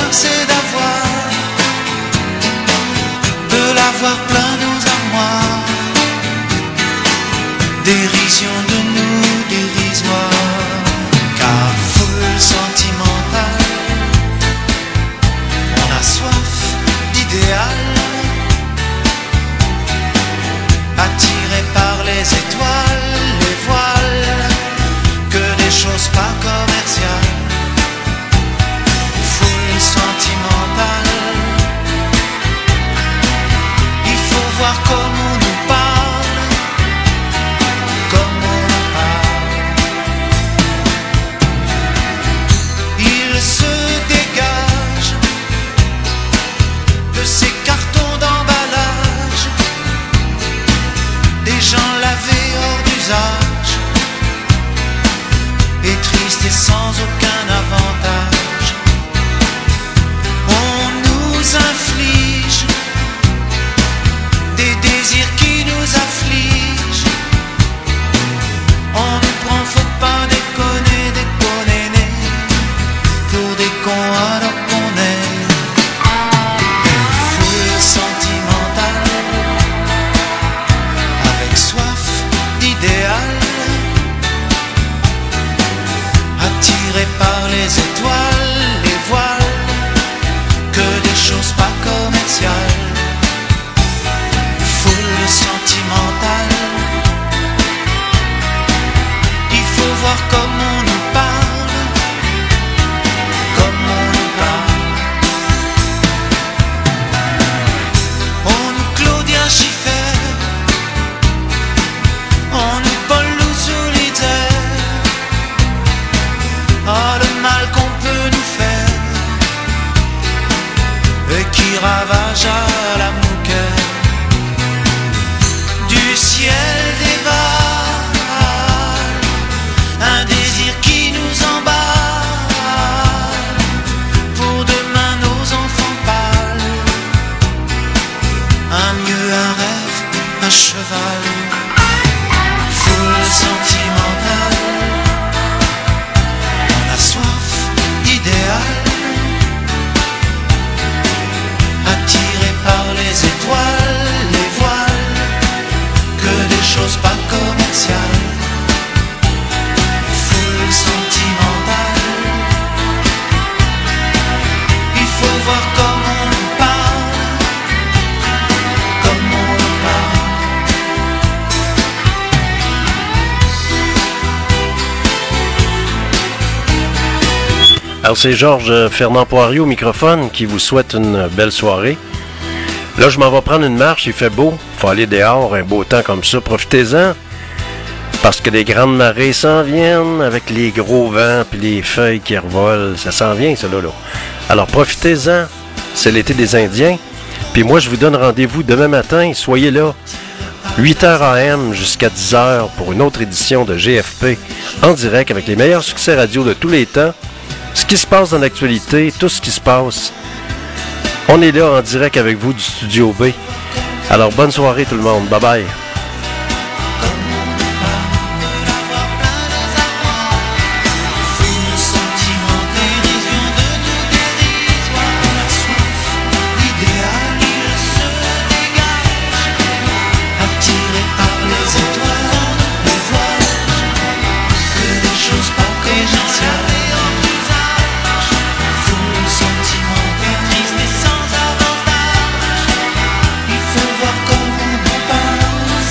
c'est de l'avoir plein nos armoires. Dérision de nous dérisoire, car foule sentimentale, on a soif d'idéal, attiré par les étoiles, les voiles, que des choses pas commerciales. Foule sentimentale, il faut voir comment on nous parle, comment on nous parle. Il se dégage de ces cartons d'emballage, des gens lavés hors d'usage, et tristes et sans aucun avantage. On nous inflige des désirs qui nous affligent. On nous prend, faut pas déconner, déconner, pour des cons alors qu'on est des foules sentimentales, avec soif d'idéal, attirés par les étoiles, les voiles, que des choses pas commerciales. Foule sentimentale, il faut voir comment on nous parle, comment on nous parle. On nous Claudia Schiffer, on nous Paul Solitaire. Oh, le mal qu'on peut nous faire et qui ravage à la mouquette. Du ciel dévale un désir qui nous emballe, pour demain nos enfants pâles, un mieux, un rêve, un cheval. Foule sentimentale, on a soif idéal, attiré par les étoiles, les voiles, que des choses pas commerciales. Foule sentimentale, il faut voir comment on nous parle, comment on nous parle. Alors c'est Georges Fernand Poirier au microphone qui vous souhaite une belle soirée. Là, je m'en vais prendre une marche, il fait beau. Faut aller dehors, un beau temps comme ça. Profitez-en, parce que les grandes marées s'en viennent avec les gros vents puis les feuilles qui revolent. Ça s'en vient, ça, là. Alors, profitez-en. C'est l'été des Indiens. Puis moi, je vous donne rendez-vous demain matin. Soyez là, 8h AM jusqu'à 10h pour une autre édition de GFP en direct avec les meilleurs succès radio de tous les temps. Ce qui se passe dans l'actualité, tout ce qui se passe. On est là en direct avec vous du Studio B. Alors, bonne soirée tout le monde. Bye bye. Il faut voir comment on nous parle.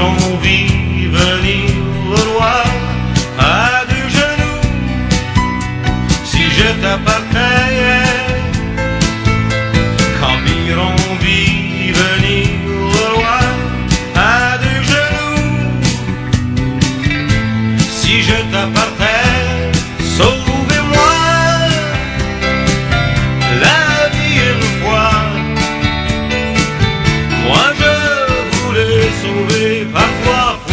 vit venir le roi à deux genoux. Si je t'appartenais, quand Biron vit venir le roi à deux genoux. Si je t'appartenais, sauvez-moi la vie une fois. Moi je voulais sauver par 3 fois.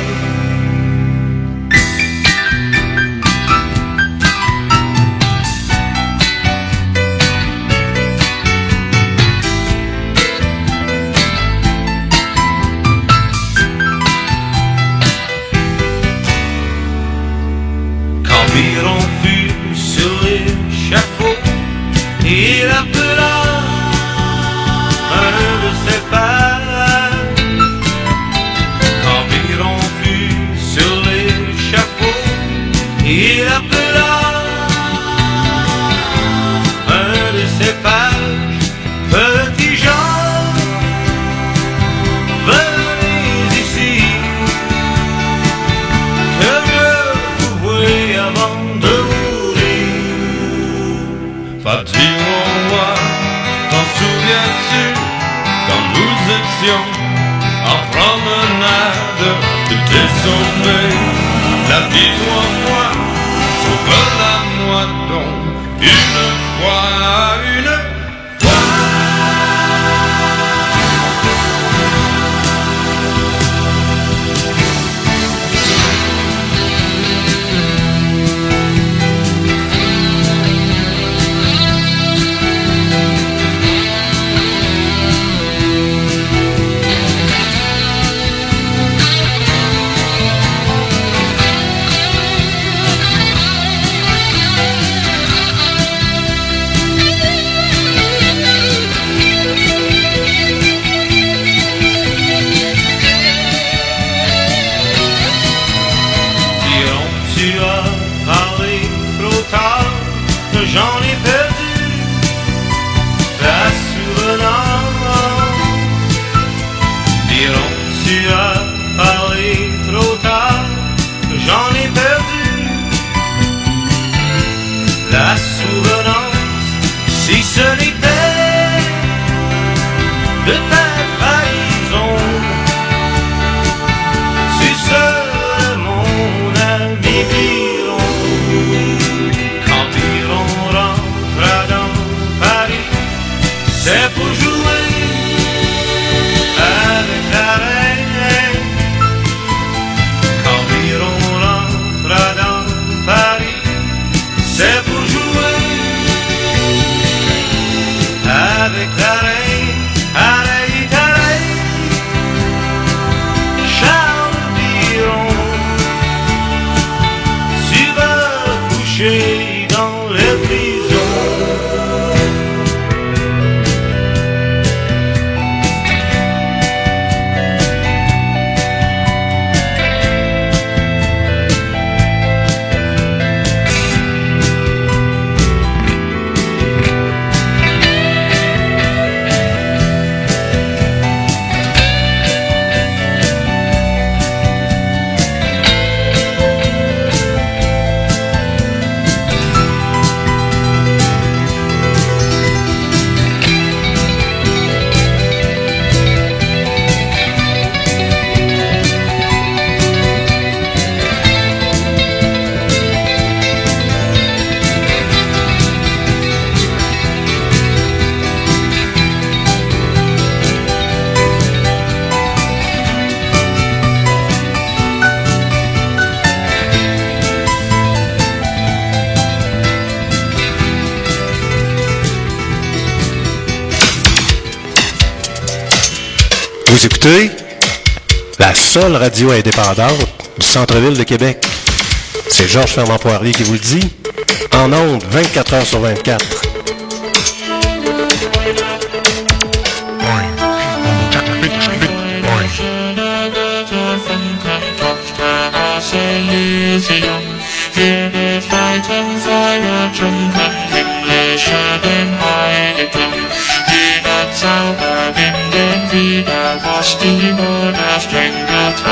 Quand Biron fut sur l'échafaud, il appela un de ses pages. Quand Biron fut sur l'échafaud, il appela un de ses pages. Petit Jean, venez ici, que je vous vois avant de mourir. Dis-moi, t'en souviens-tu, quand nous étions en promenade, tu t'es sauvé la vie 3 fois, sauve-la-moi donc une fois, une fois. Tu as parlé trop tard, j'en ai perdu la souvenance. Dirons, tu as parlé trop tard, j'en ai perdu la souvenance. Si ce n'était de ta trahison, tu serais mon ami Biron. Quand Biron rentra dans Paris, c'est pour jouer avec la reine. Quand Biron rentra dans Paris, c'est pour jouer avec la reine. Arrête, arrête, Charles Biron, tu vas coucher dans les prisons. Vous écoutez la seule radio indépendante du centre-ville de Québec. C'est Georges Fernand Poirier qui vous le dit. En ondes, 24 heures sur 24. Wieder was die Mutter streng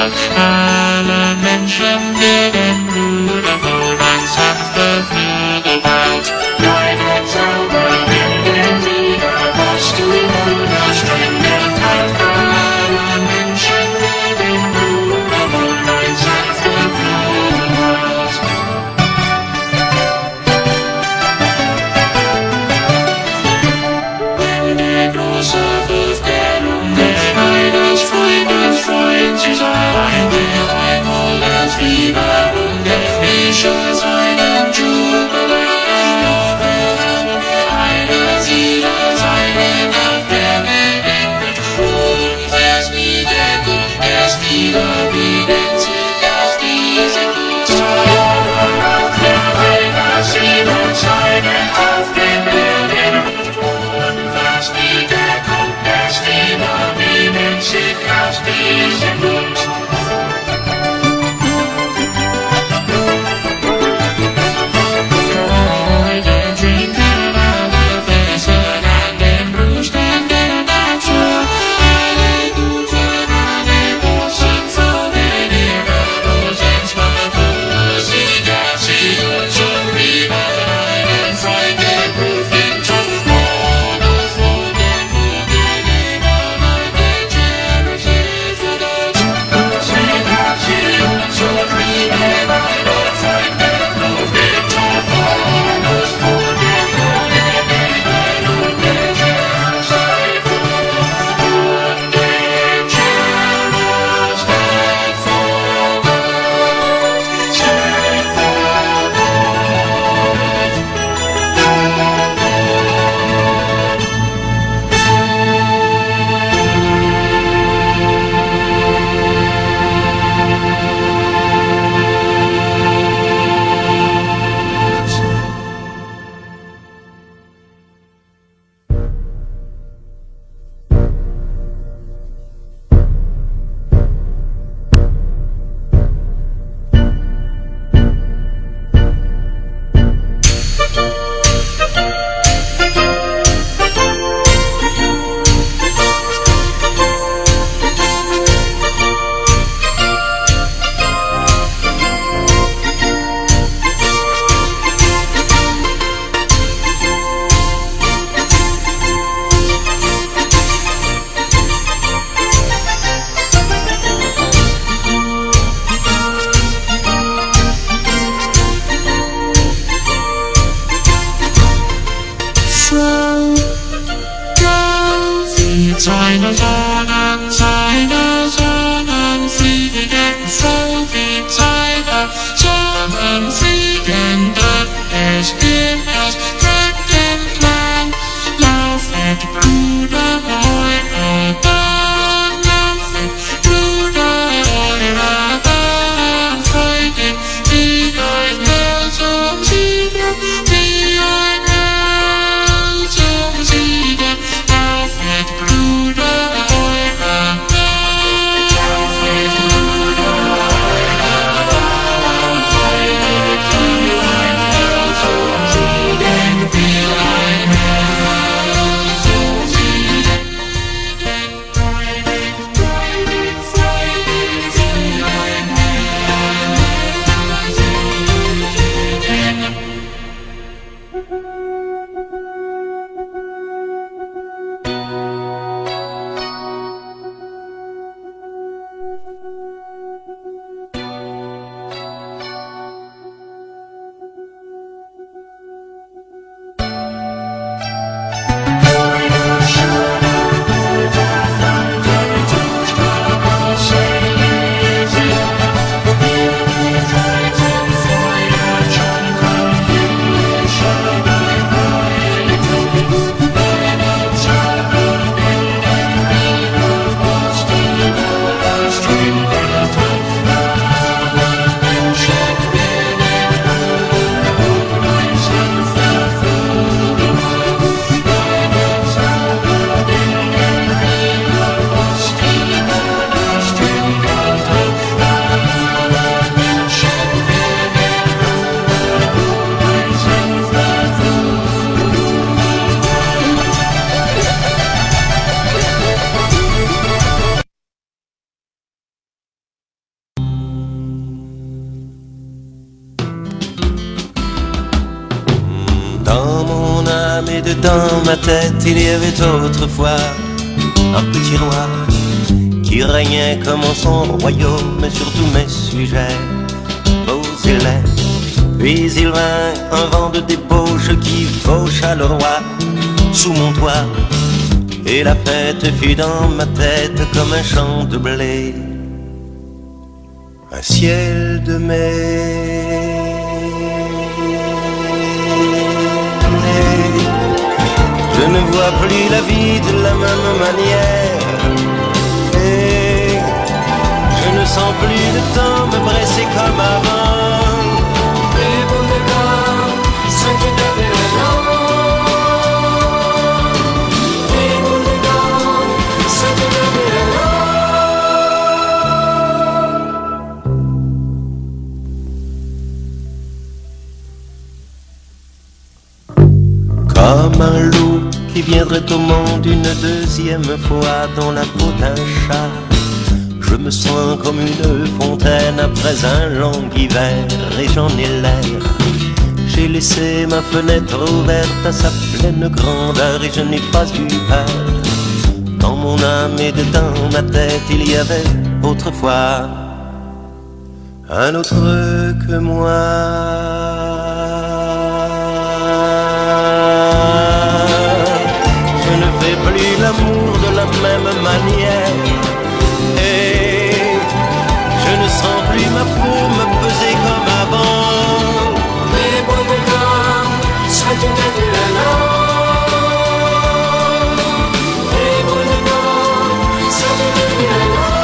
Et dans ma tête il y avait autrefois un petit roi qui régnait comme en son royaume sur tous mes sujets beaux et laids. Puis il vint un vent de débauche qui faucha le roi sous mon toit. Et la fête fut dans ma tête comme un champ de blé, un ciel de mai. Je ne vois plus la vie de la même manière, et je ne sens plus le temps me presser comme avant. Les boules de gomme sont tout à fait les boules de gomme sont tout à fait comme un loup qui viendrait au monde une deuxième fois dans la peau d'un chat. Je me sens comme une fontaine après un long hiver et j'en ai l'air. J'ai laissé ma fenêtre ouverte à sa pleine grandeur et je n'ai pas eu peur. Dans mon âme et dedans ma tête il y avait autrefois un autre que moi. Je ne fais plus l'amour de la même manière, et je ne sens plus ma peau me peser comme avant. Les boules de gomme sont tout à fait les boules de gomme sont tout à fait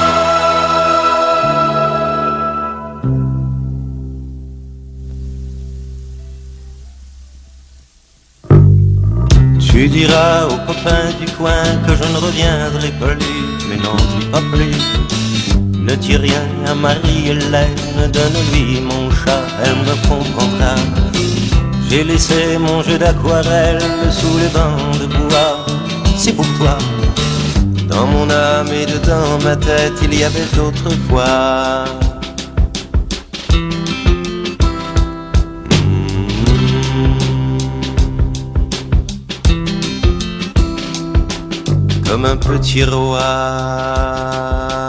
Tu diras aux copains du coin que je ne reviendrai plus, mais non, dis pas plus. Ne dis rien à Marie-Hélène, donne-lui mon chat, elle me comprendra. J'ai laissé mon jeu d'aquarelle sous les bancs de bois, c'est pour toi. Dans mon âme et dedans ma tête, il y avait autrefois comme un petit roi.